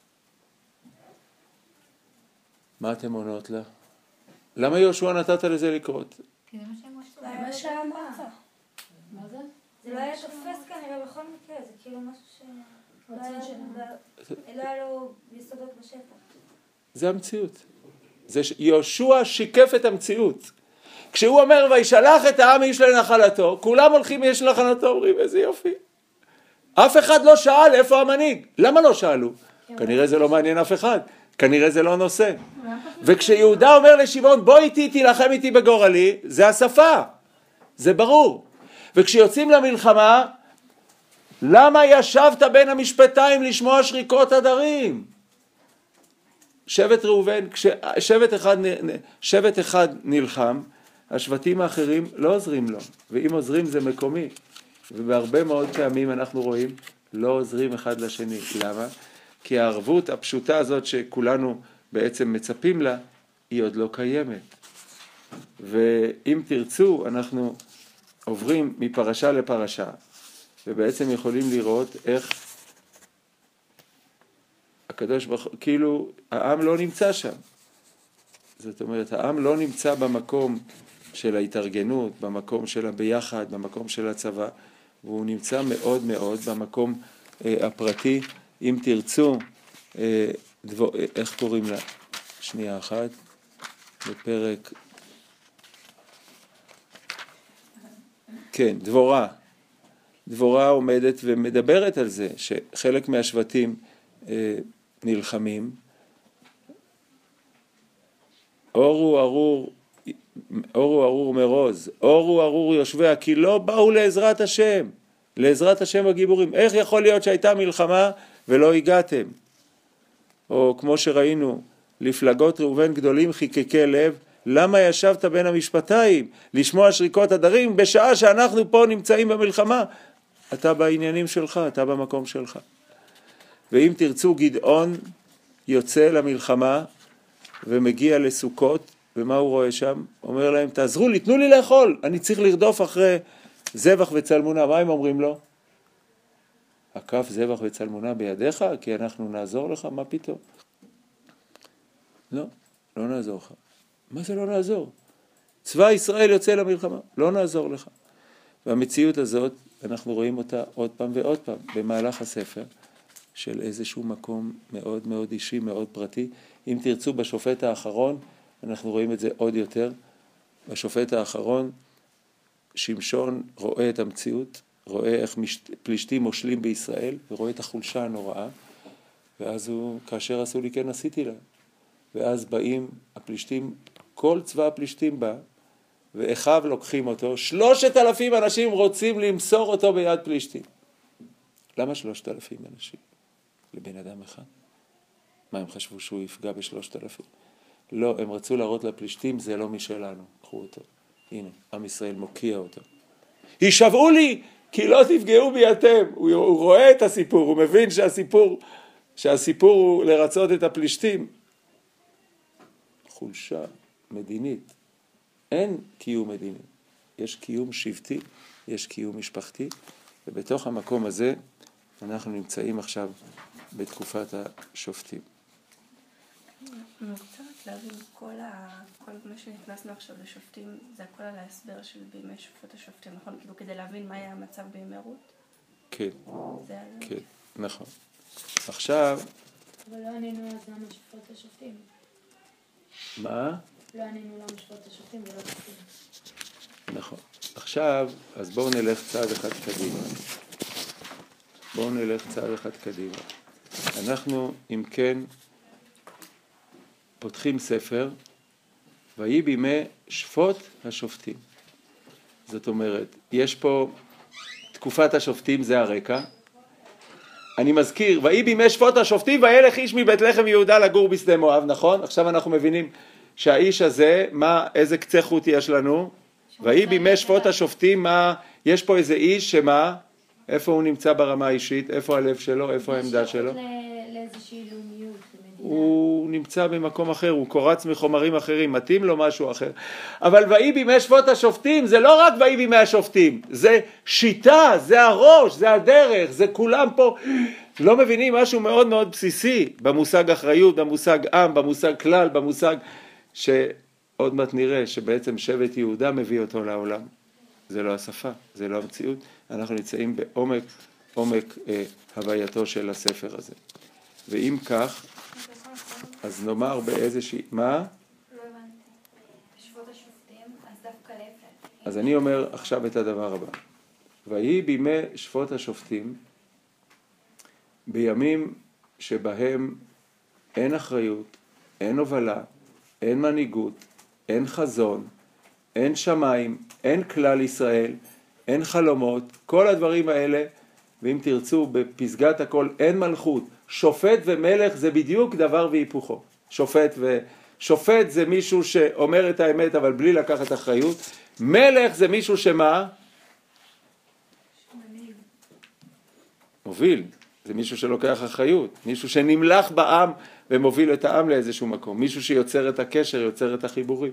מה אתם עונות לה? למה יהושע נתת לזה לקרות? כי זה מה שהם רצו. זה מה שאמרת. מה זה? זה לא היה תופס כנראה בכל מקרה, זה כאילו משהו ש... רצון שלנו. לא היה לו יסודות בשטח. זה המציאות. זה ש... יהושע שיקף את המציאות. כשהוא אומר, וישלח את העם איש לנחלתו, כולם הולכים איש לנחלתו, אומרים, איזה יופי. אף אחד לא שאל איפה המנהיג. למה לא שאלו? כנראה זה לא מעניין אף אחד. כנראה זה לא נושא. וכשיהודה אומר לשמעון, בוא איתי, תילחם איתי בגורלי, זה השפה. זה ברור. וכשיוצאים למלחמה, למה ישבת בין המשפטיים לשמוע שריקות הדרים? שבט ראובן, כששבט אחד, שבט אחד נלחם, השבטים האחרים לא עוזרים לו, ואם עוזרים זה מקומי, ובהרבה מאוד פעמים אנחנו רואים לא עוזרים אחד לשני. למה? כי הערבות הפשוטה הזאת שכולנו בעצם מצפים לה, היא עוד לא קיימת. ואם תרצו, אנחנו עוברים מפרשה לפרשה, ובעצם יכולים לראות איך הקדוש ברוך הוא, כאילו העם לא נמצא שם. זאת אומרת, העם לא נמצא במקום של ההתארגנות, במקום של הביחד, במקום של הצבא, והוא נמצא מאוד מאוד במקום אה, הפרטי. אם תרצו, אה, דבר, איך קוראים לה? שנייה אחת, בפרק, כן, דבורה. דבורה עומדת ומדברת על זה, שחלק מהשבטים אה, נלחמים. אורו ארור, אורו ארור מרוז, אורו ארור יושביה, כי לא באו לעזרת השם, לעזרת השם הגיבורים. איך יכול להיות שהייתה מלחמה ולא הגעתם? או כמו שראינו, לפלגות ראובן גדולים חיקקי לב, למה ישבת בין המשפטיים לשמוע שריקות הדרים בשעה שאנחנו פה נמצאים במלחמה? אתה בעניינים שלך, אתה במקום שלך. ואם תרצו, גדעון יוצא למלחמה ומגיע לסוכות, ומה הוא רואה שם? אומר להם, תעזרו לי, תנו לי לאכול, אני צריך לרדוף אחרי זבח וצלמונה. מה הם אומרים לו? הכף זבח וצלמונה בידיך, כי אנחנו נעזור לך. מה פתאום? לא, לא נעזור לך. מה זה לא נעזור? צבא ישראל יוצא למלחמה, לא נעזור לך. והמציאות הזאת, אנחנו רואים אותה עוד פעם ועוד פעם, במהלך הספר, של איזשהו מקום מאוד מאוד אישי, מאוד פרטי. אם תרצו, בשופט האחרון, אנחנו רואים את זה עוד יותר. בשופט האחרון, שמשון רואה את המציאות, רואה איך פלישתים מושלים בישראל, ורואה את החולשה הנוראה, ואז הוא, כאשר עשו לי כן עשיתי להם. ואז באים הפלישתים, כל צבא הפלישתים בא, ואחיו לוקחים אותו, שלושת אלפים אנשים רוצים למסור אותו ביד פלישתים. למה שלושת אלפים אנשים? לבן אדם אחד? מה הם חשבו שהוא יפגע בשלושת אלפים? לא, הם רצו להראות לפלישתים, זה לא משלנו, קחו אותו. הנה, עם ישראל מוקיע אותו. הישבעו לי, כי לא תפגעו בי אתם. הוא, הוא רואה את הסיפור, הוא מבין שהסיפור, שהסיפור הוא לרצות את הפלישתים. חולשה מדינית. אין קיום מדיני. יש קיום שבטי, יש קיום משפחתי, ובתוך המקום הזה אנחנו נמצאים עכשיו בתקופת השופטים. אני רוצה רק להבין, כל, ה... כל מה שנכנסנו עכשיו לשופטים, זה הכל על ההסבר של בימי שופט השופטים, נכון? כאילו כדי להבין מה היה המצב בימי רות? כן, זה היה... כן, נכון. עכשיו... אבל לא ענינו אז למה שופט השופטים. מה? לא ענינו למה שופט השופטים ולא שופטים. נכון. עכשיו, אז בואו נלך צעד אחד קדימה. בואו נלך צעד אחד קדימה. אנחנו, אם כן, פותחים ספר, ויהי בימי שפוט השופטים. זאת אומרת, יש פה תקופת השופטים, זה הרקע. אני מזכיר, ויהי בימי שפוט השופטים, וילך איש מבית לחם יהודה לגור בשדה מואב, נכון? עכשיו אנחנו מבינים שהאיש הזה, מה, איזה קצה חוט יש לנו? ויהי בימי שפוט השופטים, מה, יש פה איזה איש שמה, איפה הוא נמצא ברמה האישית, איפה הלב שלו, איפה העמדה שלו? לאיזושהי לאומיות, למדינה. הוא נמצא במקום אחר, הוא קורץ מחומרים אחרים, מתאים לו משהו אחר. אבל ויהי בימי שפוט השופטים, זה לא רק ויהי בימי השופטים, זה שיטה, זה הראש, זה הדרך, זה כולם פה לא מבינים משהו מאוד מאוד בסיסי במושג אחריות, במושג עם, במושג כלל, במושג שעוד מעט נראה שבעצם שבט יהודה מביא אותו לעולם. זה לא השפה, זה לא המציאות. אנחנו נמצאים בעומק, עומק אה, הווייתו של הספר הזה. ואם כך, אז נאמר באיזושהי... מה? לא הבנתי. בשפוט השופטים, אז דווקא להפך. אז אני אומר עכשיו את הדבר הבא. ויהי בימי שפוט השופטים, בימים שבהם אין אחריות, אין הובלה, אין מנהיגות, אין חזון, אין שמיים, אין כלל ישראל, אין חלומות, כל הדברים האלה, ואם תרצו בפסגת הכל, אין מלכות. שופט ומלך זה בדיוק דבר והיפוכו. שופט ו... שופט זה מישהו שאומר את האמת אבל בלי לקחת אחריות. מלך זה מישהו שמה? מוביל. זה מישהו שלוקח אחריות. מישהו שנמלך בעם ומוביל את העם לאיזשהו מקום. מישהו שיוצר את הקשר, יוצר את החיבורים.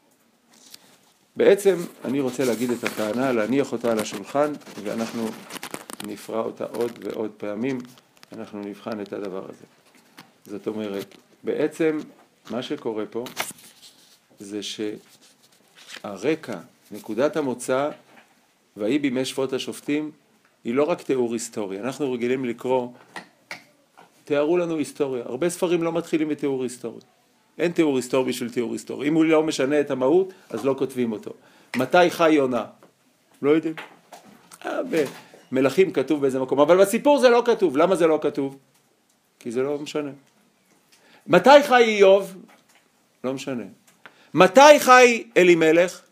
בעצם אני רוצה להגיד את הטענה, להניח אותה על השולחן, ואנחנו נפרע אותה עוד ועוד פעמים, אנחנו נבחן את הדבר הזה. זאת אומרת, בעצם מה שקורה פה, זה שהרקע, נקודת המוצא, ויהי בימי שפוט השופטים, היא לא רק תיאור היסטורי. אנחנו רגילים לקרוא, תיארו לנו היסטוריה. הרבה ספרים לא מתחילים בתיאור היסטורי. אין תיאור היסטורי בשביל תיאור היסטורי. אם הוא לא משנה את המהות, אז לא כותבים אותו. מתי חי יונה? לא יודעים. אה, במלכים כתוב באיזה מקום, אבל בסיפור זה לא כתוב. למה זה לא כתוב? כי זה לא משנה. מתי חי איוב? לא משנה. מתי חי אלימלך?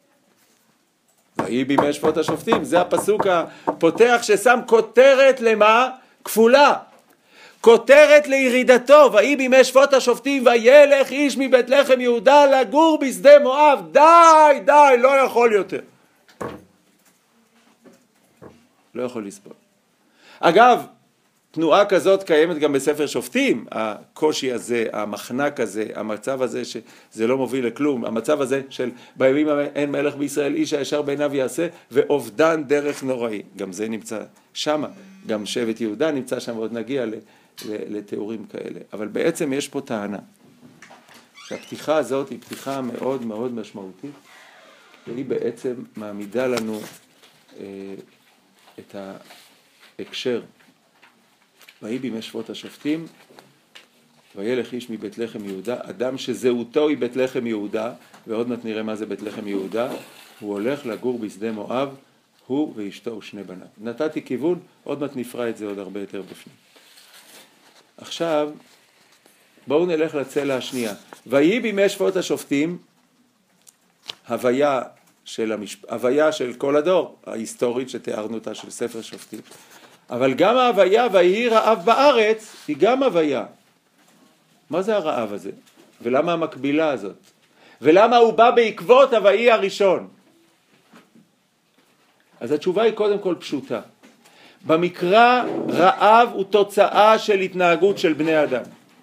ויהי בימי שפוט השופטים. זה הפסוק הפותח ששם כותרת למה? כפולה. כותרת לירידתו. ויהי בימי שפוט השופטים וילך איש מבית לחם יהודה לגור בשדה מואב. די, די, לא יכול יותר. לא יכול לסבול. אגב, תנועה כזאת קיימת גם בספר שופטים, הקושי הזה, המחנק הזה, המצב הזה שזה לא מוביל לכלום, המצב הזה של בימים אין מלך בישראל איש הישר בעיניו יעשה, ואובדן דרך נוראי, גם זה נמצא שם, גם שבט יהודה נמצא שם, ועוד נגיע לתיאורים כאלה. אבל בעצם יש פה טענה, שהפתיחה הזאת היא פתיחה מאוד מאוד משמעותית, והיא בעצם מעמידה לנו אה, את ההקשר. ויהי בימי שפוט השופטים, וילך איש מבית לחם יהודה, אדם שזהותו היא בית לחם יהודה, ועוד מעט נראה מה זה בית לחם יהודה, הוא הולך לגור בשדה מואב, הוא ואשתו ושני בניו. נתתי כיוון, עוד מעט נפרע את זה עוד הרבה יותר בפנים. עכשיו, בואו נלך לצלע השנייה. ויהי בימי שפוט השופטים, הוויה של, המשפ... הוויה של כל הדור, ההיסטורית שתיארנו אותה של ספר שופטים. אבל גם ההוויה ויהי רעב בארץ היא גם הוויה. מה זה הרעב הזה? ולמה המקבילה הזאת? ולמה הוא בא בעקבות הוויה הראשון? אז התשובה היא קודם כל פשוטה. במקרא רעב הוא תוצאה של התנהגות של בני אדם.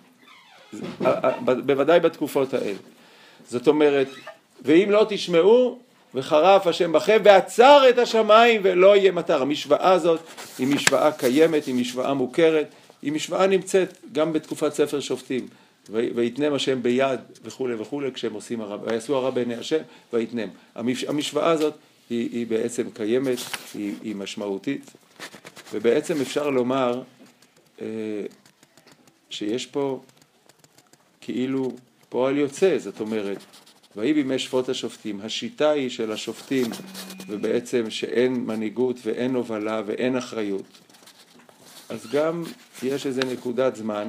בוודאי בתקופות האלה. זאת אומרת, ואם לא תשמעו וחרף השם בכם ועצר את השמיים ולא יהיה מטר. המשוואה הזאת היא משוואה קיימת, היא משוואה מוכרת, היא משוואה נמצאת גם בתקופת ספר שופטים. ויתנם השם ביד וכו' וכו' כשהם עושים הרע, ויעשו הרע בעיני השם ויתנם. המשוואה הזאת היא, היא בעצם קיימת, היא, היא משמעותית, ובעצם אפשר לומר אה, שיש פה כאילו פועל יוצא, זאת אומרת, ויהי בימי שפוט השופטים, השיטה היא של השופטים, ובעצם שאין מנהיגות ואין הובלה ואין אחריות. אז גם יש איזו נקודת זמן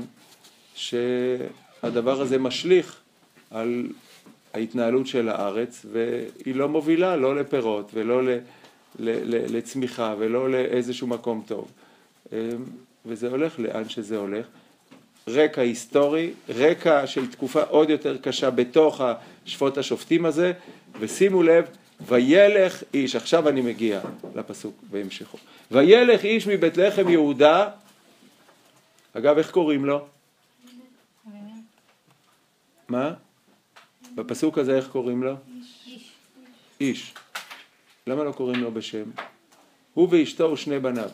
שהדבר הזה משליך על ההתנהלות של הארץ, והיא לא מובילה לא לפירות ולא ל, ל, ל, לצמיחה ולא לאיזשהו מקום טוב. וזה הולך לאן שזה הולך. רקע היסטורי, רקע של תקופה עוד יותר קשה בתוך השפוט השופטים הזה, ושימו לב, וילך איש, עכשיו אני מגיע לפסוק בהמשכו, וילך איש מבית לחם יהודה, אגב איך קוראים לו? מה? בפסוק הזה איך קוראים לו? איש. איש. למה לא קוראים לו בשם? הוא ואשתו ושני בניו.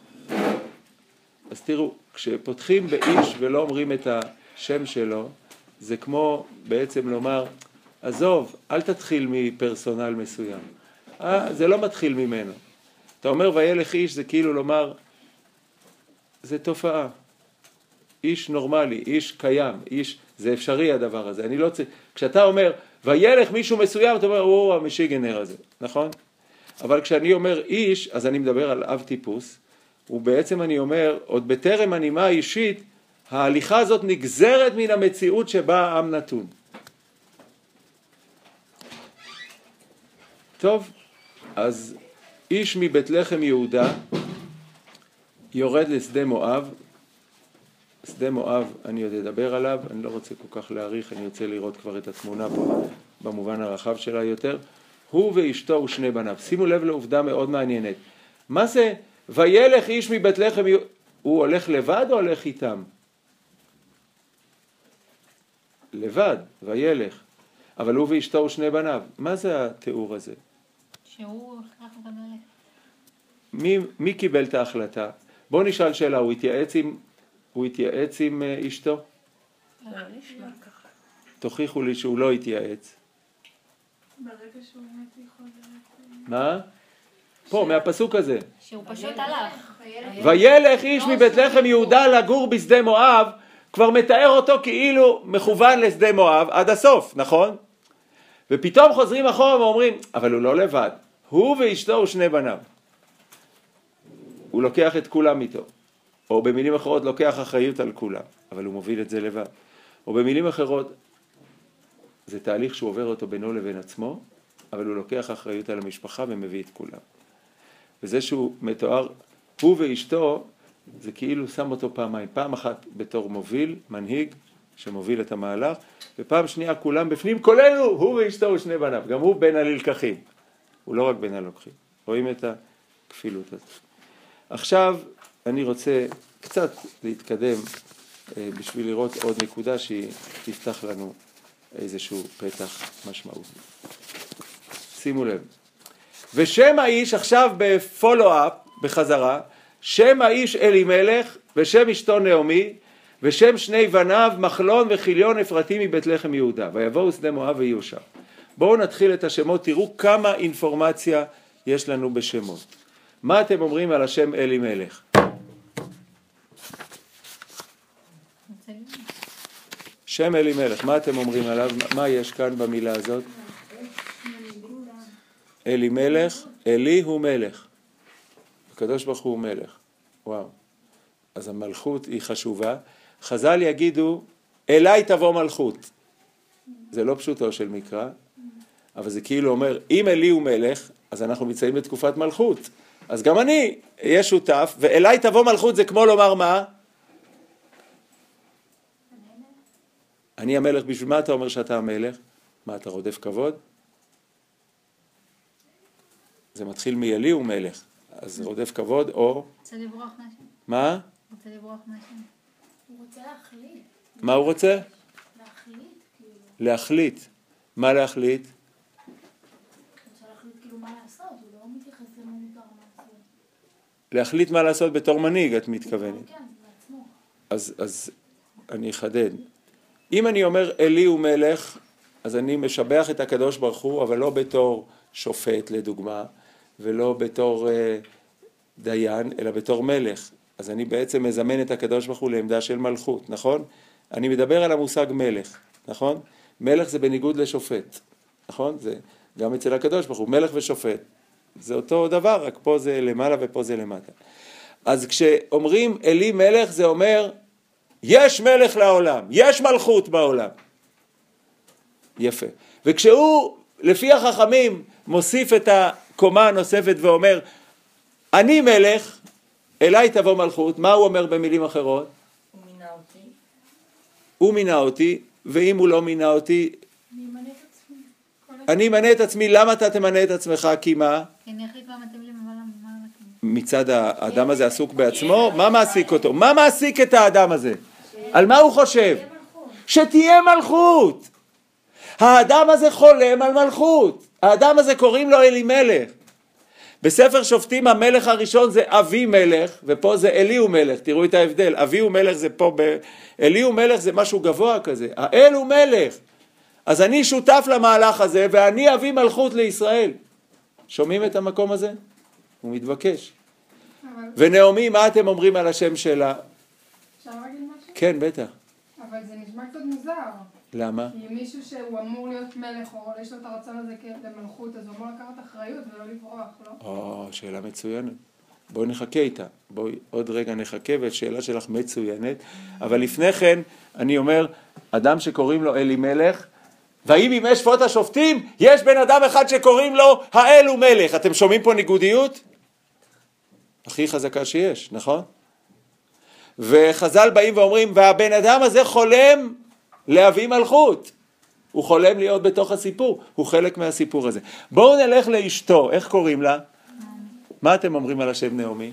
אז תראו, כשפותחים באיש ולא אומרים את השם שלו, זה כמו בעצם לומר, עזוב, אל תתחיל מפרסונל מסוים. אה, זה לא מתחיל ממנו. אתה אומר וילך איש, זה כאילו לומר, זה תופעה. איש נורמלי, איש קיים, איש, זה אפשרי הדבר הזה. אני לא צריך, כשאתה אומר, וילך מישהו מסוים, אתה אומר, הוא המשיגנר הזה, נכון? אבל כשאני אומר איש, אז אני מדבר על אב טיפוס, ובעצם אני אומר, עוד בטרם הנימה אישית, ההליכה הזאת נגזרת מן המציאות שבה העם נתון. טוב, אז איש מבית לחם יהודה יורד לשדה מואב. שדה מואב, אני עוד אדבר עליו, אני לא רוצה כל כך להאריך, אני רוצה לראות כבר את התמונה פה במובן הרחב שלה יותר. הוא ואשתו ושני בניו. שימו לב לעובדה מאוד מעניינת. מה זה וילך איש מבית לחם יהודה? הוא הולך לבד או הולך איתם? לבד, וילך. אבל הוא ואשתו ושני בניו. מה זה התיאור הזה? שהוא הכרח במלך. מי, מי קיבל את ההחלטה? בואו נשאל שאלה, הוא התייעץ עם, הוא התייעץ עם אשתו? לא, נשמע ככה. תוכיחו לי שהוא לא התייעץ. ברגע שהוא מת יכול... מה? פה, מהפסוק הזה. שהוא פשוט הלך. וילך איש מבית לחם יהודה לגור בשדה מואב, כבר מתאר אותו כאילו מכוון לשדה מואב עד הסוף, נכון? ופתאום חוזרים אחורה ואומרים, אבל הוא לא לבד, הוא ואשתו ושני בניו. הוא לוקח את כולם איתו. או במילים אחרות לוקח אחריות על כולם, אבל הוא מוביל את זה לבד. או במילים אחרות, זה תהליך שהוא עובר אותו בינו לבין עצמו, אבל הוא לוקח אחריות על המשפחה ומביא את כולם. וזה שהוא מתואר, הוא ואשתו, זה כאילו שם אותו פעמיים. פעם אחת בתור מוביל, מנהיג, שמוביל את המהלך, ופעם שנייה כולם בפנים, כולנו, הוא ואשתו ושני בניו. גם הוא בין הלקחים. הוא לא רק בין הלוקחים. רואים את הכפילות הזאת. עכשיו אני רוצה קצת להתקדם בשביל לראות עוד נקודה שהיא תפתח לנו איזשהו פתח משמעותי. שימו לב. ושם האיש, עכשיו בפולו-אפ, בחזרה, שם האיש אלימלך ושם אשתו נעמי ושם שני בניו מחלון וחיליון אפרתי מבית לחם יהודה, ויבואו שדה מואב ויהיו שם. בואו נתחיל את השמות, תראו כמה אינפורמציה יש לנו בשמות. מה אתם אומרים על השם אלימלך? שם אלימלך, מה אתם אומרים עליו? מה יש כאן במילה הזאת? אלימלך, אלי הוא מלך. הקדוש ברוך הוא מלך. וואו. אז המלכות היא חשובה. חז"ל יגידו, אליי תבוא מלכות. זה לא פשוטו של מקרא, אבל זה כאילו אומר, אם אלי הוא מלך, אז אנחנו מצאים בתקופת מלכות. אז גם אני אהיה שותף, ואליי תבוא מלכות זה כמו לומר מה? אני המלך. בשביל מה אתה אומר שאתה המלך? מה, אתה רודף כבוד? זה מתחיל מאלי הוא מלך. אז רודף כבוד או... רוצה לברוח מהשם. מה? רוצה לברוח מהשם. הוא רוצה להחליט. מה הוא רוצה? להחליט, כאילו. להחליט. מה להחליט? הוא רוצה להחליט כאילו מה לעשות, הוא לא מתייחס למה מותר מה לעשות. להחליט מה לעשות בתור מנהיג, את מתכוונת. כן, בעצמו. אז, אז אני אחדד. אם אני אומר אלי הוא מלך, אז אני משבח את הקדוש ברוך הוא, אבל לא בתור שופט לדוגמה, ולא בתור אה, דיין, אלא בתור מלך. אז אני בעצם מזמן את הקדוש ברוך הוא לעמדה של מלכות, נכון? אני מדבר על המושג מלך, נכון? מלך זה בניגוד לשופט, נכון? זה גם אצל הקדוש ברוך הוא, מלך ושופט. זה אותו דבר, רק פה זה למעלה ופה זה למטה. אז כשאומרים אלי מלך, זה אומר, יש מלך לעולם, יש מלכות בעולם. יפה. וכשהוא, לפי החכמים, מוסיף את הקומה הנוספת ואומר, אני מלך, אליי תבוא מלכות, מה הוא אומר במילים אחרות? הוא מינה אותי. הוא מינה אותי, ואם הוא לא מינה אותי, אני אמנה את עצמי. אני אמנה את עצמי. למה אתה תמנה את עצמך? כי מה? כי אני אחליט מה מתאים לי ומה לא מתאים. מצד האדם הזה עסוק בעצמו? מה מעסיק אותו? מה מעסיק את האדם הזה? על מה הוא חושב? שתהיה מלכות. האדם הזה חולם על מלכות. האדם הזה קוראים לו אלימלך. בספר שופטים המלך הראשון זה אבי מלך, ופה זה אלי הוא מלך. תראו את ההבדל. אבי הוא מלך זה פה, ב... אלי הוא מלך זה משהו גבוה כזה. האל הוא מלך. אז אני שותף למהלך הזה, ואני אביא מלכות לישראל. שומעים את המקום הזה? הוא מתבקש. אבל... ונעמי, מה אתם אומרים על השם שלה? אפשר להגיד משהו? כן, בטח. אבל זה נשמע קצת מוזר. למה? כי מישהו שהוא אמור להיות מלך, או יש לו את הרצון הזה למלכות, אז הוא אמור לקחת אחריות ולא לברוח, לא? או, שאלה מצוינת. בואי נחכה איתה. בואי עוד רגע נחכה, והשאלה שלך מצוינת. אבל לפני כן, אני אומר, אדם שקוראים לו אלימלך, והאם ימי שפוט השופטים, יש בן אדם אחד שקוראים לו האל הוא מלך. אתם שומעים פה ניגודיות? הכי חזקה שיש, נכון? וחז"ל באים ואומרים, והבן אדם הזה חולם להביא מלכות. הוא חולם להיות בתוך הסיפור, הוא חלק מהסיפור הזה. בואו נלך לאשתו, איך קוראים לה? מה אתם אומרים על השם נעמי?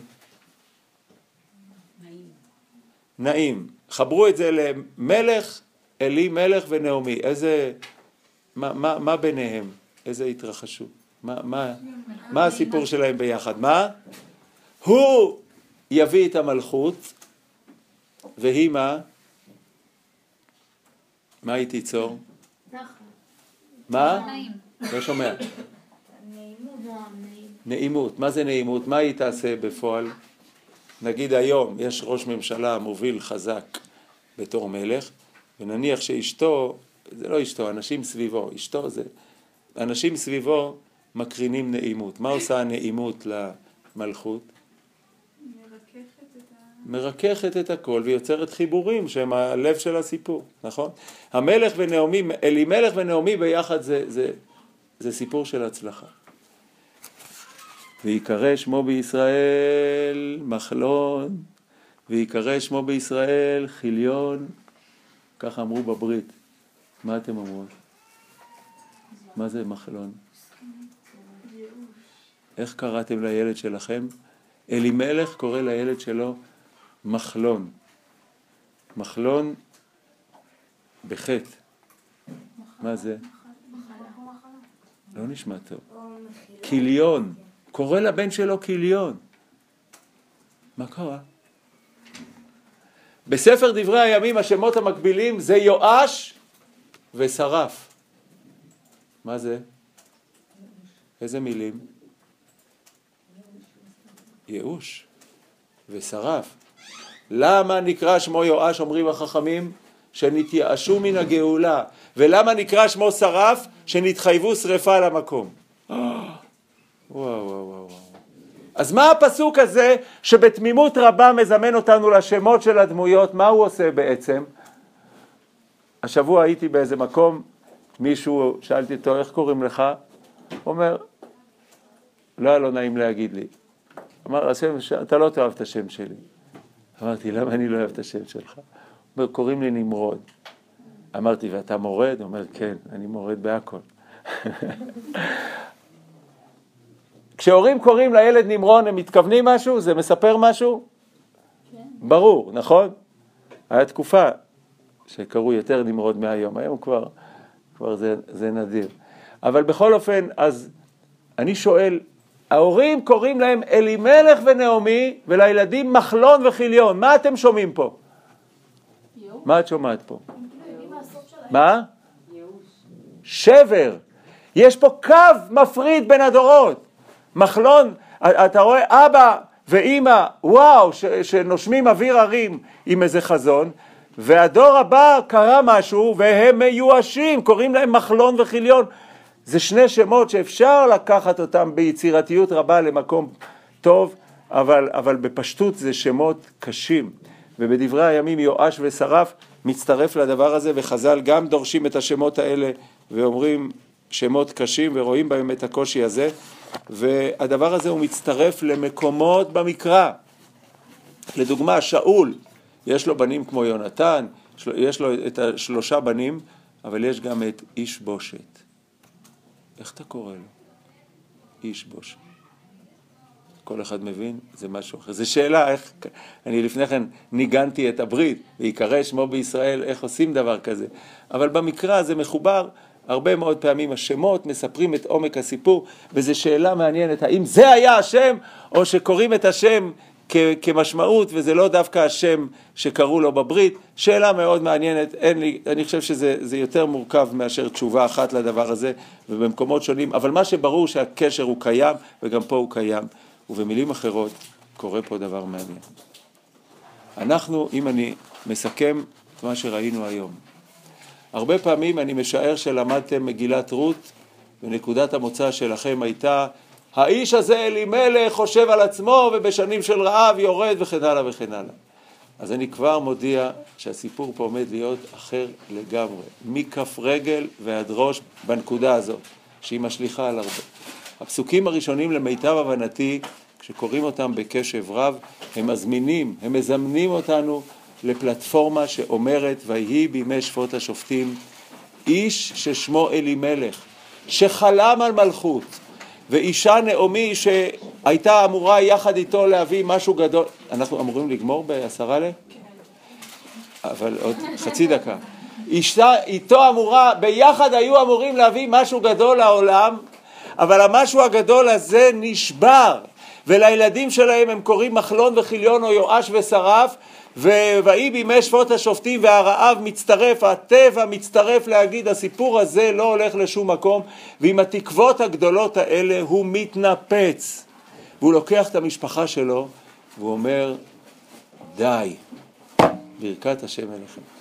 נעים. נעים. חברו את זה למלך, אלי מלך ונעמי. איזה, מה, מה, מה ביניהם? איזה התרחשו? מה, מה, מה הסיפור שלהם ביחד? מה? הוא יביא את המלכות, והיא מה? מה היא תיצור? נחת. מה? נעים. לא שומע. נעימות. נעים. נעימות. מה זה נעימות? מה היא תעשה בפועל? נגיד היום יש ראש ממשלה מוביל חזק בתור מלך, ונניח שאשתו, זה לא אשתו, אנשים סביבו, אשתו זה, אנשים סביבו מקרינים נעימות. מה עושה הנעימות למלכות? מרככת את ה... מרככת את הכל ויוצרת חיבורים שהם הלב של הסיפור, נכון? המלך ונעמי, אלימלך ונעמי ביחד זה, זה, זה סיפור של הצלחה. ויקרא שמו בישראל מחלון, ויקרא שמו בישראל חיליון, ככה אמרו בברית. מה אתם אמרו? מה זה מחלון? איך קראתם לילד שלכם? אלימלך קורא לילד שלו מחלון. מחלון בחטא. מה זה? לא נשמע טוב. קיליון. קורא לבן שלו קיליון. מה קרה? בספר דברי הימים השמות המקבילים זה יואש ושרף. מה זה? איזה מילים? ייאוש ושרף. למה נקרא שמו יואש, אומרים החכמים? שנתייאשו מן הגאולה. ולמה נקרא שמו שרף? שנתחייבו שריפה על המקום. וואו וואו וואו. אז מה הפסוק הזה שבתמימות רבה מזמן אותנו לשמות של הדמויות? מה הוא עושה בעצם? השבוע הייתי באיזה מקום, מישהו, שאלתי אותו איך קוראים לך? הוא אומר, לא היה לו נעים להגיד לי. אמר, השם, אתה לא תאהב את השם שלי. אמרתי, למה אני לא אוהב את השם שלך? הוא אומר, קוראים לי נמרוד. אמרתי, ואתה מורד? הוא אומר, כן, אני מורד בהכל. כשהורים קוראים לילד נמרון, הם מתכוונים משהו? זה מספר משהו? כן. ברור, נכון? היה תקופה שקראו יותר נמרוד מהיום, היום כבר, כבר זה, זה נדיר. אבל בכל אופן, אז אני שואל, ההורים קוראים להם אלימלך ונעמי, ולילדים מחלון וחיליון. מה אתם שומעים פה? יאוש. מה את שומעת פה? מה? יאוש. שבר. יש פה קו מפריד בין הדורות. מחלון, אתה רואה אבא ואמא, וואו, ש, שנושמים אוויר הרים עם איזה חזון, והדור הבא קרה משהו והם מיואשים, קוראים להם מחלון וחיליון. זה שני שמות שאפשר לקחת אותם ביצירתיות רבה למקום טוב, אבל, אבל בפשטות זה שמות קשים. ובדברי הימים יואש ושרף מצטרף לדבר הזה, וחז"ל גם דורשים את השמות האלה ואומרים שמות קשים ורואים בהם את הקושי הזה. והדבר הזה הוא מצטרף למקומות במקרא. לדוגמה, שאול, יש לו בנים כמו יונתן, יש לו את השלושה בנים, אבל יש גם את איש בושת. איך אתה קורא לו? איש בושת. כל אחד מבין? זה משהו אחר. זו שאלה, איך, אני לפני כן ניגנתי את הברית, ויקרא שמו בישראל, איך עושים דבר כזה. אבל במקרא זה מחובר, הרבה מאוד פעמים השמות מספרים את עומק הסיפור, וזו שאלה מעניינת, האם זה היה השם, או שקוראים את השם כ- כמשמעות, וזה לא דווקא השם שקראו לו בברית. שאלה מאוד מעניינת, אין לי, אני חושב שזה זה יותר מורכב מאשר תשובה אחת לדבר הזה, ובמקומות שונים, אבל מה שברור שהקשר הוא קיים, וגם פה הוא קיים, ובמילים אחרות קורה פה דבר מעניין. אנחנו, אם אני מסכם את מה שראינו היום, הרבה פעמים אני משער שלמדתם מגילת רות, ונקודת המוצא שלכם הייתה, האיש הזה אלימלך חושב על עצמו, ובשנים של רעב יורד וכן הלאה וכן הלאה. אז אני כבר מודיע שהסיפור פה עומד להיות אחר לגמרי, מכף רגל ועד ראש בנקודה הזאת, שהיא משליחה על הרבה. הפסוקים הראשונים למיטב הבנתי, כשקוראים אותם בקשב רב, הם מזמינים, הם מזמנים אותנו לפלטפורמה שאומרת, ויהי בימי שפוט השופטים, איש ששמו אלימלך, שחלם על מלכות, ואישה נעמי שהייתה אמורה יחד איתו להביא משהו גדול. אנחנו אמורים לגמור בעשרה ל? אבל עוד חצי דקה. אישה איתו אמורה, ביחד היו אמורים להביא משהו גדול לעולם, אבל המשהו הגדול הזה נשבר, ולילדים שלהם הם קוראים מחלון וחיליון או יואש ושרף, ויהי בימי שפוט השופטים, והרעב מצטרף, הטבע מצטרף להגיד, הסיפור הזה לא הולך לשום מקום, ועם התקוות הגדולות האלה הוא מתנפץ, והוא לוקח את המשפחה שלו, והוא אומר, די, ברכת השם אליכם.